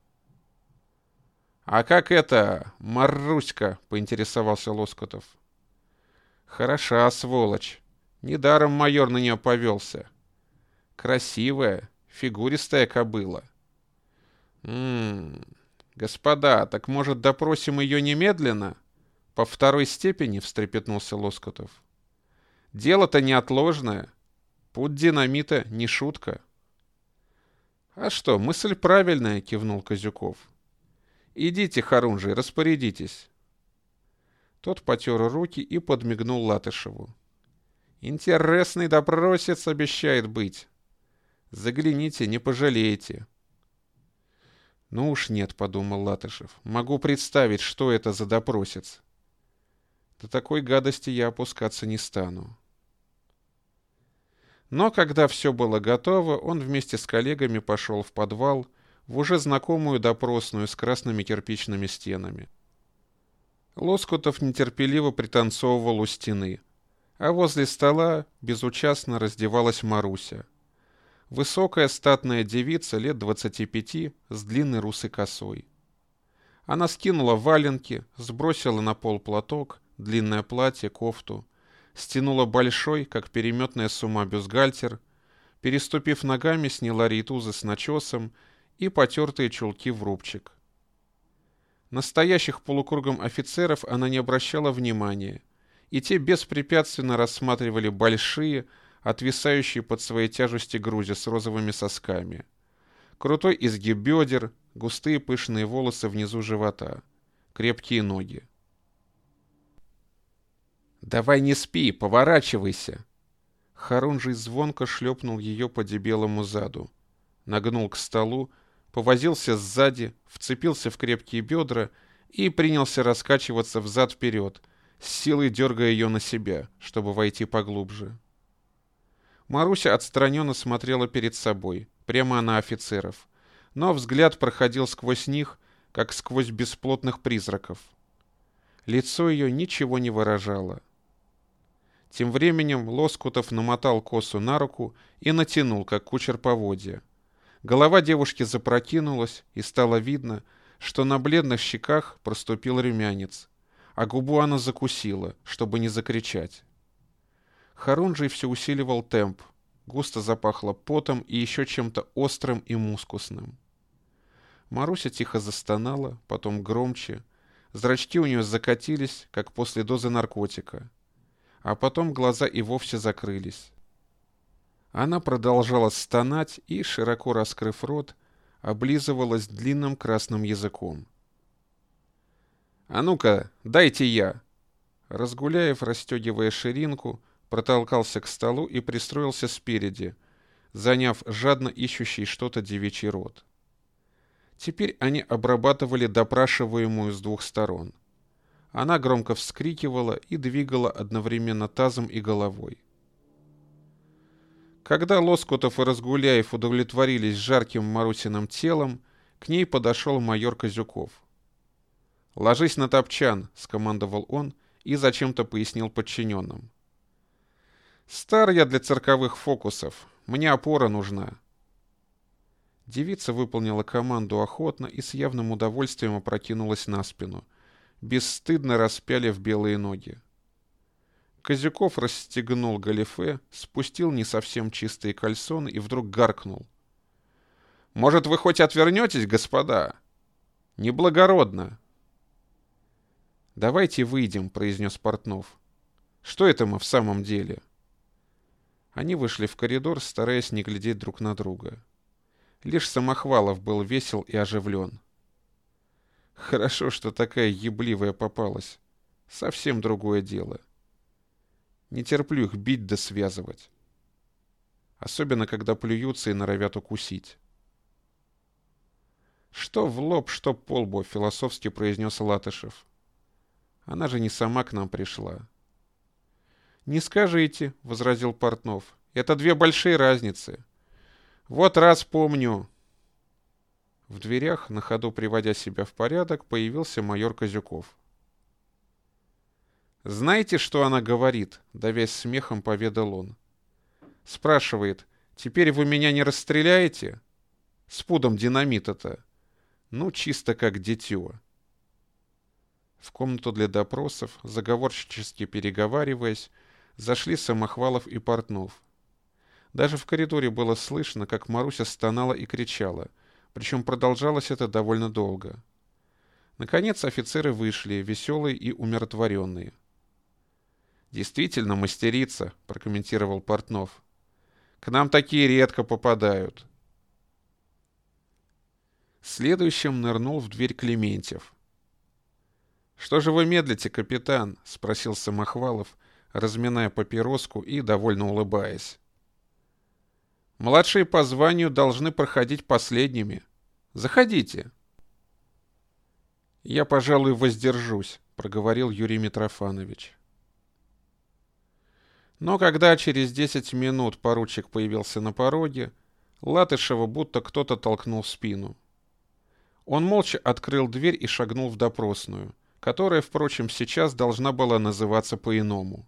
«А как это, Маруська?» — поинтересовался Лоскутов. «Хороша сволочь. Недаром майор на нее повелся. Красивая, фигуристая кобыла. Господа, так может допросим ее немедленно? По 2 степени?» — встрепетнулся Лоскутов. «Дело-то неотложное. Пуд динамита не шутка». «А что, мысль правильная», — кивнул Козюков. «Идите, Харунжий, распорядитесь». Тот потер руки и подмигнул Латышеву. «Интересный допросец обещает быть. Загляните, не пожалеете». «Ну уж нет», — подумал Латышев. «Могу представить, что это за допросец. До такой гадости я опускаться не стану». Но когда все было готово, он вместе с коллегами пошел в подвал, в уже знакомую допросную с красными кирпичными стенами. Лоскутов нетерпеливо пританцовывал у стены, а возле стола безучастно раздевалась Маруся. Высокая статная девица лет 25 с длинной русой косой. Она скинула валенки, сбросила на пол платок, длинное платье, кофту, стянула большой, как переметная с ума, бюстгальтер, переступив ногами, сняла рейтузы с начесом и потертые чулки в рубчик. Настоящих полукругом офицеров она не обращала внимания, и те беспрепятственно рассматривали большие, отвисающие под своей тяжестью грузи с розовыми сосками, крутой изгиб бедер, густые пышные волосы внизу живота, крепкие ноги. «Давай не спи, поворачивайся!» Харунжий звонко шлепнул ее по дебелому заду, нагнул к столу, повозился сзади, вцепился в крепкие бедра и принялся раскачиваться взад-вперед, с силой дергая ее на себя, чтобы войти поглубже. Маруся отстраненно смотрела перед собой, прямо на офицеров, но взгляд проходил сквозь них, как сквозь бесплотных призраков. Лицо ее ничего не выражало. Тем временем Лоскутов намотал косу на руку и натянул, как кучер поводья. Голова девушки запрокинулась, и стало видно, что на бледных щеках проступил румянец, а губу она закусила, чтобы не закричать. Харунжий все усиливал темп, густо запахло потом и еще чем-то острым и мускусным. Маруся тихо застонала, потом громче. Зрачки у нее закатились, как после дозы наркотика. А потом глаза и вовсе закрылись. Она продолжала стонать и, широко раскрыв рот, облизывалась длинным красным языком. «А ну-ка, дайте я!» Разгуляев, расстегивая ширинку, протолкался к столу и пристроился спереди, заняв жадно ищущий что-то девичий рот. Теперь они обрабатывали допрашиваемую с 2 сторон. Она громко вскрикивала и двигала одновременно тазом и головой. Когда Лоскутов и Разгуляев удовлетворились жарким Марусиным телом, к ней подошел майор Козюков. «Ложись на топчан», — скомандовал он и зачем-то пояснил подчиненным. «Стар я для цирковых фокусов. Мне опора нужна». Девица выполнила команду охотно и с явным удовольствием опрокинулась на спину, бесстыдно распялив белые ноги. Козюков расстегнул галифе, спустил не совсем чистые кальсоны и вдруг гаркнул. «Может, вы хоть отвернетесь, господа? Неблагородно!» «Давайте выйдем», — произнес Портнов. «Что это мы в самом деле?» Они вышли в коридор, стараясь не глядеть друг на друга. Лишь Самохвалов был весел и оживлен. «Хорошо, что такая ебливая попалась. Совсем другое дело. Не терплю их бить да связывать. Особенно, когда плюются и норовят укусить». «Что в лоб, что по лбу», — философски произнес Латышев. «Она же не сама к нам пришла». «Не скажите», — возразил Портнов. «Это две большие разницы. Вот раз помню». В дверях, на ходу приводя себя в порядок, появился майор Козюков. «Знаете, что она говорит?» — давясь смехом, поведал он. «Спрашивает, теперь вы меня не расстреляете? С пудом динамита-то. Ну, чисто как дитё». В комнату для допросов, заговорщически переговариваясь, зашли Самохвалов и Портнов. Даже в коридоре было слышно, как Маруся стонала и кричала, причем продолжалось это довольно долго. Наконец офицеры вышли, веселые и умиротворенные. «Действительно мастерица», — прокомментировал Портнов. «К нам такие редко попадают». Следующим нырнул в дверь Клементьев. «Что же вы медлите, капитан?» — спросил Самохвалов, разминая папироску и довольно улыбаясь. «Младшие по званию должны проходить последними. Заходите». «Я, пожалуй, воздержусь», — проговорил Юрий Митрофанович. Но когда через 10 минут поручик появился на пороге, Латышева будто кто-то толкнул в спину. Он молча открыл дверь и шагнул в допросную, которая, впрочем, сейчас должна была называться по-иному.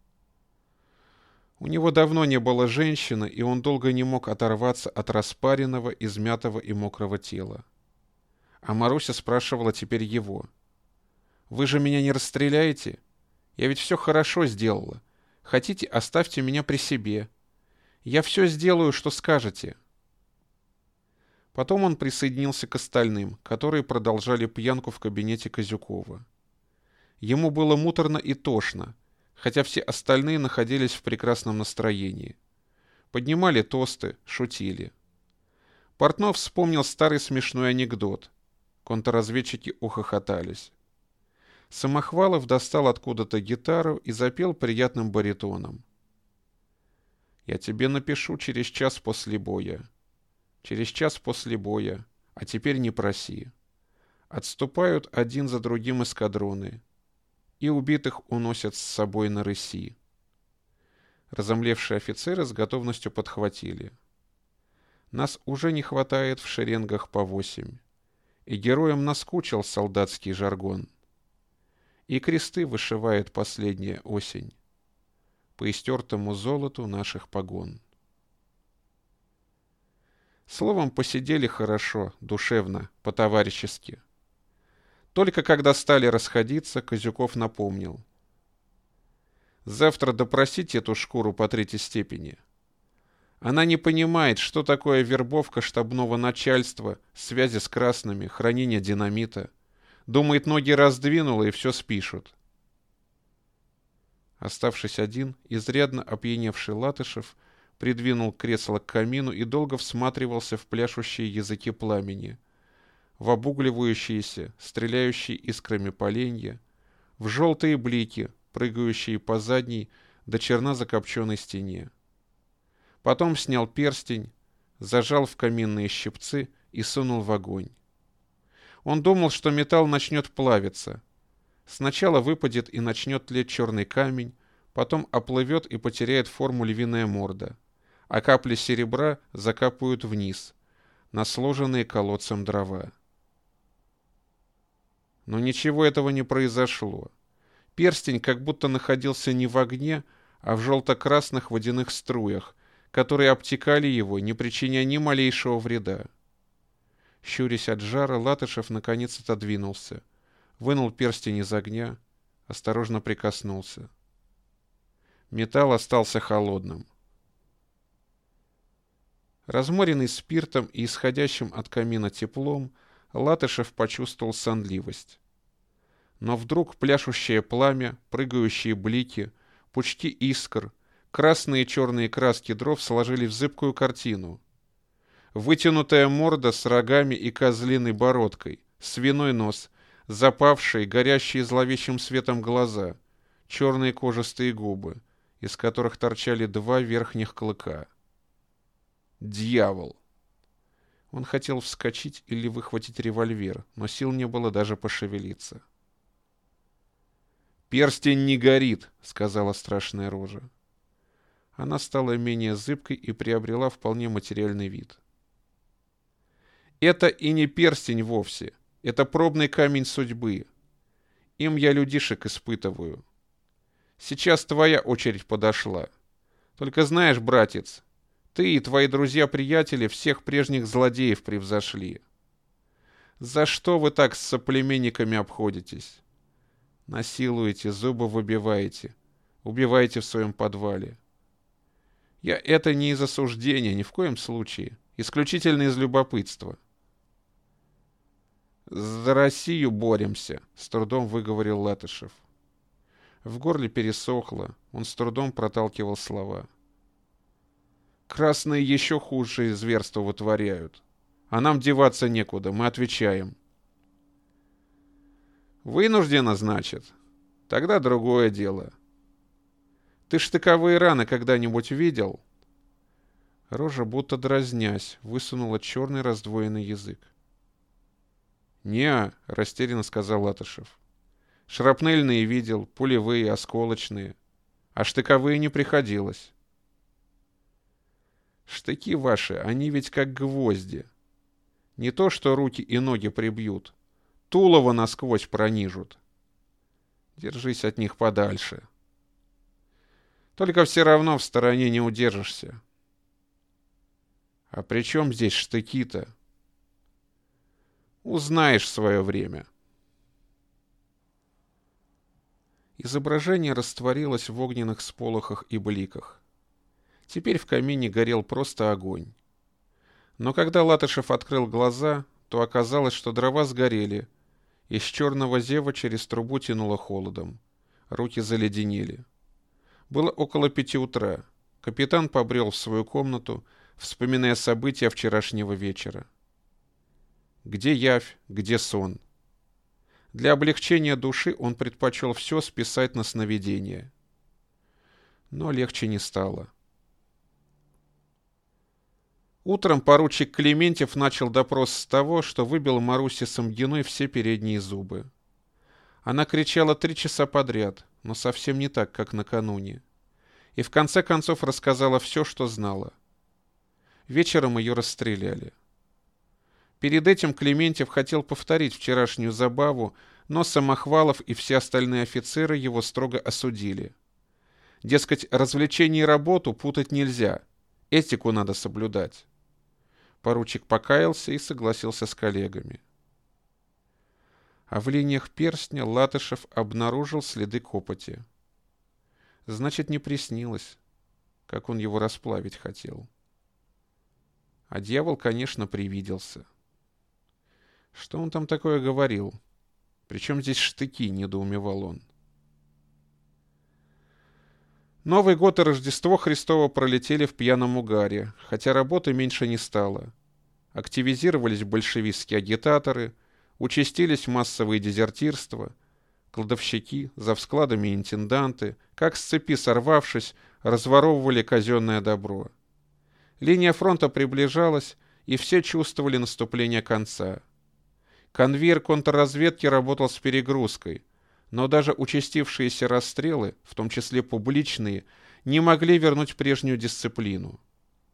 У него давно не было женщины, и он долго не мог оторваться от распаренного, измятого и мокрого тела. А Маруся спрашивала теперь его. «Вы же меня не расстреляете? Я ведь все хорошо сделала. Хотите, оставьте меня при себе. Я все сделаю, что скажете». Потом он присоединился к остальным, которые продолжали пьянку в кабинете Козюкова. Ему было муторно и тошно, хотя все остальные находились в прекрасном настроении. Поднимали тосты, шутили. Портнов вспомнил старый смешной анекдот. Контрразведчики ухохотались. Самохвалов достал откуда-то гитару и запел приятным баритоном. «Я тебе напишу через час после боя. Через час после боя, а теперь не проси. Отступают один за другим эскадроны, и убитых уносят с собой на рыси». Разомлевшие офицеры с готовностью подхватили. «Нас уже не хватает в шеренгах по 8, и героям наскучил солдатский жаргон. И кресты вышивает последняя осень по истертому золоту наших погон». Словом, посидели хорошо, душевно, по-товарищески. Только когда стали расходиться, Козюков напомнил. «Завтра допросите эту шкуру по 3-й степени. Она не понимает, что такое вербовка штабного начальства, связи с красными, хранение динамита. Думает, ноги раздвинула и все спишут». Оставшись один, изрядно опьяневший Латышев придвинул кресло к камину и долго всматривался в пляшущие языки пламени, в обугливающиеся, стреляющие искрами поленья, в желтые блики, прыгающие по задней до черна закопченной стене. Потом снял перстень, зажал в каминные щипцы и сунул в огонь. Он думал, что металл начнет плавиться. Сначала выпадет и начнет тлеть черный камень, потом оплывет и потеряет форму львиная морда, а капли серебра закапают вниз, на сложенные колодцем дрова. Но ничего этого не произошло. Перстень как будто находился не в огне, а в желто-красных водяных струях, которые обтекали его, не причиняя ни малейшего вреда. Щурясь от жара, Латышев наконец отодвинулся, вынул перстень из огня, осторожно прикоснулся. Металл остался холодным. Разморенный спиртом и исходящим от камина теплом, Латышев почувствовал сонливость. Но вдруг пляшущее пламя, прыгающие блики, пучки искр, красные и черные краски дров сложились в зыбкую картину. Вытянутая морда с рогами и козлиной бородкой, свиной нос, запавшие, горящие зловещим светом глаза, черные кожистые губы, из которых торчали два верхних клыка. Дьявол! Он хотел вскочить или выхватить револьвер, но сил не было даже пошевелиться. «Перстень не горит», — сказала страшная рожа. Она стала менее зыбкой и приобрела вполне материальный вид. «Это и не перстень вовсе, это пробный камень судьбы. Им я людишек испытываю. Сейчас твоя очередь подошла. Только знаешь, братец, ты и твои друзья-приятели всех прежних злодеев превзошли. За что вы так с соплеменниками обходитесь? Насилуете, зубы выбиваете, убиваете в своем подвале. Я это не из осуждения, ни в коем случае, исключительно из любопытства. «За Россию боремся», — с трудом выговорил Латышев. В горле пересохло, он с трудом проталкивал слова. «Красные еще худшие зверства вытворяют. А нам деваться некуда, мы отвечаем». «Вынужденно, значит? Тогда другое дело. Ты штыковые раны когда-нибудь видел?» Рожа, будто дразнясь, высунула черный раздвоенный язык. «Не-а», — растерянно сказал Латышев. «Шрапнельные видел, пулевые, осколочные. А штыковые не приходилось». «Штыки ваши, они ведь как гвозди. Не то что руки и ноги прибьют, тулово насквозь пронижут. Держись от них подальше. Только все равно в стороне не удержишься». «А при чем здесь штыки-то?» «Узнаешь в свое время». Изображение растворилось в огненных сполохах и бликах. Теперь в камине горел просто огонь. Но когда Латышев открыл глаза, то оказалось, что дрова сгорели. Из черного зева через трубу тянуло холодом. Руки заледенели. Было около 5 утра. Капитан побрел в свою комнату, вспоминая события вчерашнего вечера. Где явь, где сон? Для облегчения души он предпочел все списать на сновидение. Но легче не стало. Утром поручик Клементьев начал допрос с того, что выбил Марусе Самгиной все передние зубы. Она кричала 3 часа подряд, но совсем не так, как накануне. И в конце концов рассказала все, что знала. Вечером ее расстреляли. Перед этим Клементьев хотел повторить вчерашнюю забаву, но Самохвалов и все остальные офицеры его строго осудили. Дескать, развлечение и работу путать нельзя, этику надо соблюдать. Поручик покаялся и согласился с коллегами. А в линиях перстня Латышев обнаружил следы копоти. Значит, не приснилось, как он его расплавить хотел. А дьявол, конечно, привиделся. Что он там такое говорил? Причем здесь штыки, недоумевал он. Новый год и Рождество Христово пролетели в пьяном угаре, хотя работы меньше не стало. Активизировались большевистские агитаторы, участились массовые дезертирства, кладовщики, завскладами интенданты, как с цепи сорвавшись, разворовывали казенное добро. Линия фронта приближалась, и все чувствовали наступление конца. Конвейер контрразведки работал с перегрузкой, но даже участившиеся расстрелы, в том числе публичные, не могли вернуть прежнюю дисциплину.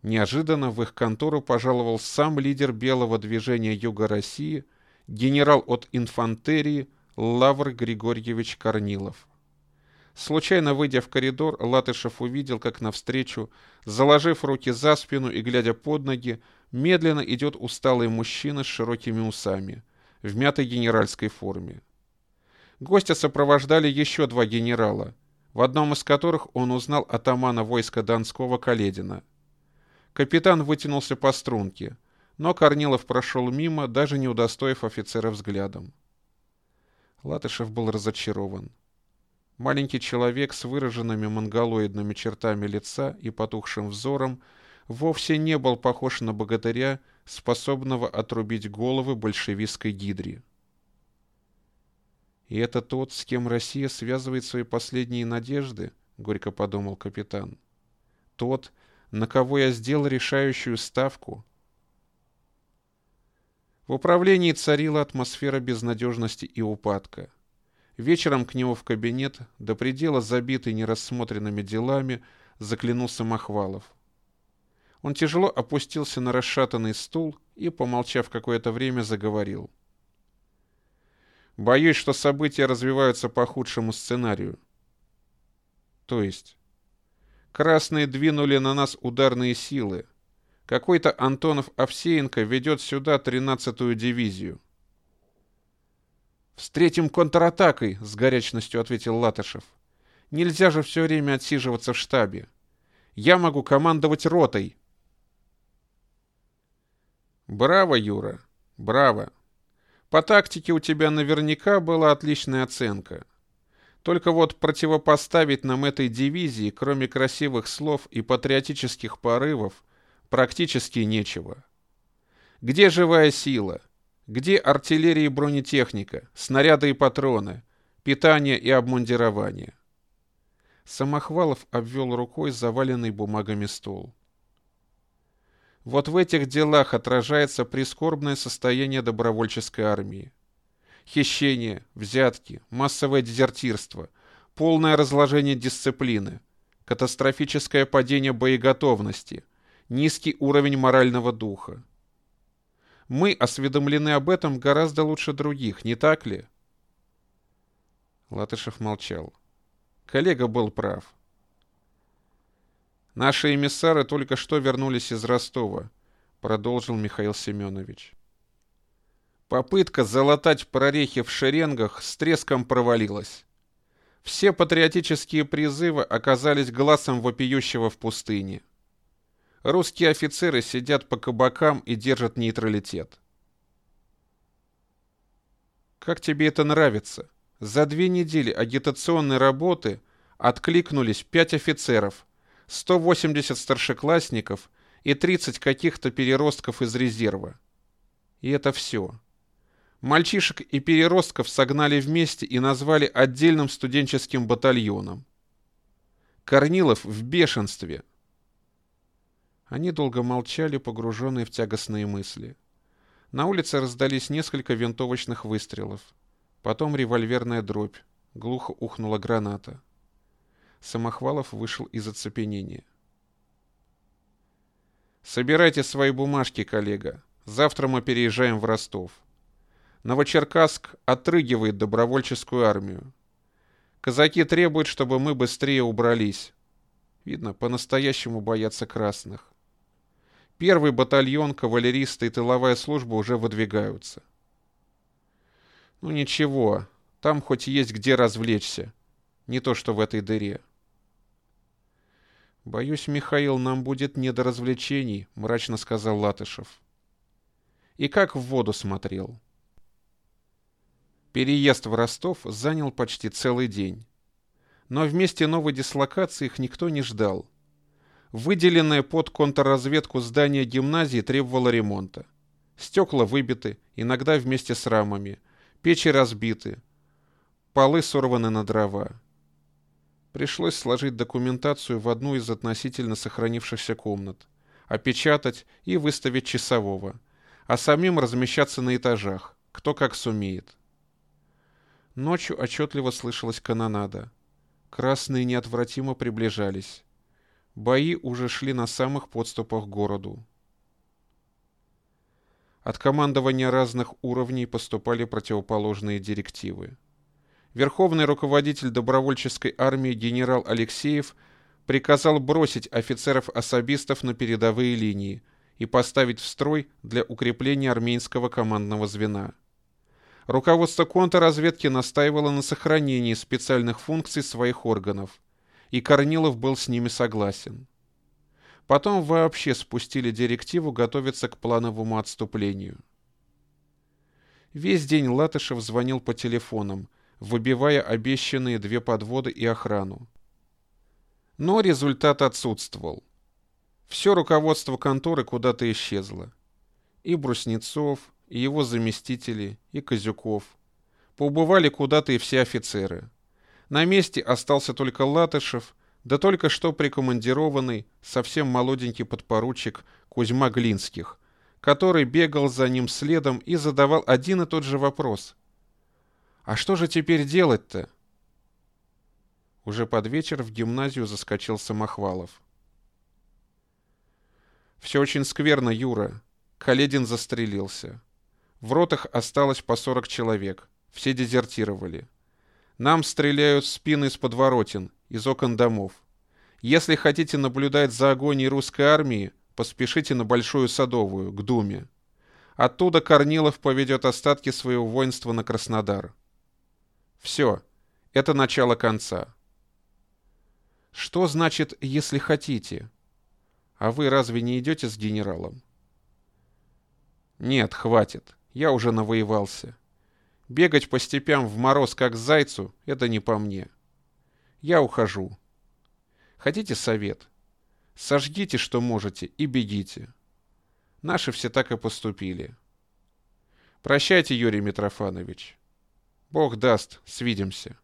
Неожиданно в их контору пожаловал сам лидер белого движения Юга России, генерал от инфантерии Лавр Григорьевич Корнилов. Случайно выйдя в коридор, Латышев увидел, как навстречу, заложив руки за спину и глядя под ноги, медленно идет усталый мужчина с широкими усами, в мятой генеральской форме. Гостя сопровождали еще два генерала, в одном из которых он узнал атамана войска Донского Каледина. Капитан вытянулся по струнке, но Корнилов прошел мимо, даже не удостоив офицера взглядом. Латышев был разочарован. Маленький человек с выраженными монголоидными чертами лица и потухшим взором вовсе не был похож на богатыря, способного отрубить головы большевистской гидре. «И это тот, с кем Россия связывает свои последние надежды?» — горько подумал капитан. «Тот, на кого я сделал решающую ставку?» В управлении царила атмосфера безнадежности и упадка. Вечером к нему в кабинет, до предела забитый нерассмотренными делами, заглянул Самохвалов. Он тяжело опустился на расшатанный стул и, помолчав какое-то время, заговорил. «Боюсь, что события развиваются по худшему сценарию». «То есть?» «Красные двинули на нас ударные силы. Какой-то Антонов Овсеенко ведет сюда 13-ю дивизию». «Встретим контратакой», — с горячностью ответил Латышев. «Нельзя же все время отсиживаться в штабе. Я могу командовать ротой». «Браво, Юра, браво. По тактике у тебя наверняка была отличная оценка. Только вот противопоставить нам этой дивизии, кроме красивых слов и патриотических порывов, практически нечего. Где живая сила? Где артиллерия и бронетехника, снаряды и патроны, питание и обмундирование?» Самохвалов обвел рукой заваленный бумагами стол. «Вот в этих делах отражается прискорбное состояние добровольческой армии. Хищение, взятки, массовое дезертирство, полное разложение дисциплины, катастрофическое падение боеготовности, низкий уровень морального духа. Мы осведомлены об этом гораздо лучше других, не так ли?» Латышев молчал. Коллега был прав. «Наши эмиссары только что вернулись из Ростова», — продолжил Михаил Семенович. «Попытка залатать прорехи в шеренгах с треском провалилась. Все патриотические призывы оказались глазом вопиющего в пустыне. Русские офицеры сидят по кабакам и держат нейтралитет». «Как тебе это нравится? За 2 недели агитационной работы откликнулись 5 офицеров, 180 старшеклассников и 30 каких-то переростков из резерва. И это все. Мальчишек и переростков согнали вместе и назвали отдельным студенческим батальоном. Корнилов в бешенстве». Они долго молчали, погруженные в тягостные мысли. На улице раздались несколько винтовочных выстрелов. Потом револьверная дробь. Глухо ухнула граната. Самохвалов вышел из оцепенения. «Собирайте свои бумажки, коллега. Завтра мы переезжаем в Ростов. Новочеркасск отрыгивает добровольческую армию. Казаки требуют, чтобы мы быстрее убрались. Видно, по-настоящему боятся красных. 1-й батальон, кавалеристы и тыловая служба уже выдвигаются. Ну ничего, там хоть есть где развлечься. Не то, что в этой дыре». «Боюсь, Михаил, нам будет не до развлечений», — мрачно сказал Латышев. И как в воду смотрел. Переезд в Ростов занял почти целый день. Но вместе новой дислокации их никто не ждал. Выделенное под контрразведку здание гимназии требовало ремонта. Стекла выбиты, иногда вместе с рамами, печи разбиты, полы сорваны на дрова. Пришлось сложить документацию в одну из относительно сохранившихся комнат, опечатать и выставить часового, а самим размещаться на этажах, кто как сумеет. Ночью отчетливо слышалась канонада. Красные неотвратимо приближались. Бои уже шли на самых подступах к городу. От командования разных уровней поступали противоположные директивы. Верховный руководитель добровольческой армии генерал Алексеев приказал бросить офицеров-особистов на передовые линии и поставить в строй для укрепления армейского командного звена. Руководство контрразведки настаивало на сохранении специальных функций своих органов, и Корнилов был с ними согласен. Потом вообще спустили директиву готовиться к плановому отступлению. Весь день Латышев звонил по телефонам, выбивая обещанные 2 подводы и охрану. Но результат отсутствовал. Все руководство конторы куда-то исчезло. И Бруснецов, и его заместители, и Козюков. Поубывали куда-то и все офицеры. На месте остался только Латышев, да только что прикомандированный, совсем молоденький подпоручик Кузьма Глинских, который бегал за ним следом и задавал один и тот же вопрос. «А что же теперь делать-то?» Уже под вечер в гимназию заскочил Самохвалов. «Все очень скверно, Юра. Каледин застрелился. В ротах осталось по 40 человек. Все дезертировали. Нам стреляют в спины из подворотен, из окон домов. Если хотите наблюдать за агонией русской армии, поспешите на Большую Садовую, к Думе. Оттуда Корнилов поведет остатки своего воинства на Краснодар. Все. Это начало конца». «Что значит, если хотите? А вы разве не идете с генералом?» «Нет, хватит. Я уже навоевался. Бегать по степям в мороз, как зайцу, это не по мне. Я ухожу. Хотите совет? Сожгите, что можете, и бегите. Наши все так и поступили. Прощайте, Юрий Митрофанович. Бог даст, свидимся».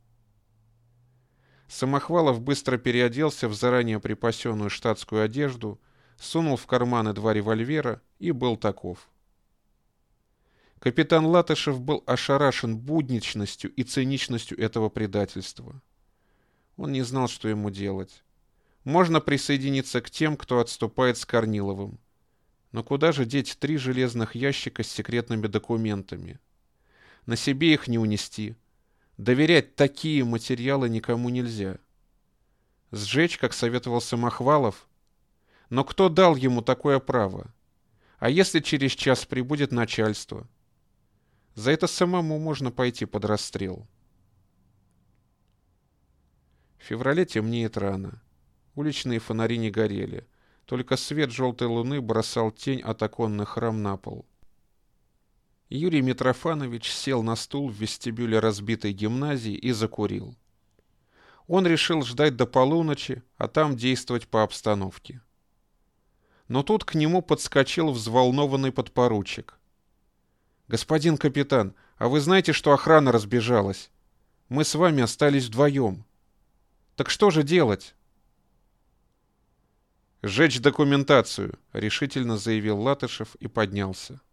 Самохвалов быстро переоделся в заранее припасенную штатскую одежду, сунул в карманы 2 револьвера и был таков. Капитан Латышев был ошарашен будничностью и циничностью этого предательства. Он не знал, что ему делать. Можно присоединиться к тем, кто отступает с Корниловым. Но куда же деть 3 железных ящика с секретными документами? На себе их не унести. Доверять такие материалы никому нельзя. Сжечь, как советовал Самохвалов? Но кто дал ему такое право? А если через час прибудет начальство? За это самому можно пойти под расстрел. В феврале темнеет рано. Уличные фонари не горели. Только свет желтой луны бросал тень от оконных рам на пол. Юрий Митрофанович сел на стул в вестибюле разбитой гимназии и закурил. Он решил ждать до полуночи, а там действовать по обстановке. Но тут к нему подскочил взволнованный подпоручик. «Господин капитан, а вы знаете, что охрана разбежалась? Мы с вами остались вдвоем. Так что же делать?» «Сжечь документацию», — решительно заявил Латышев и поднялся.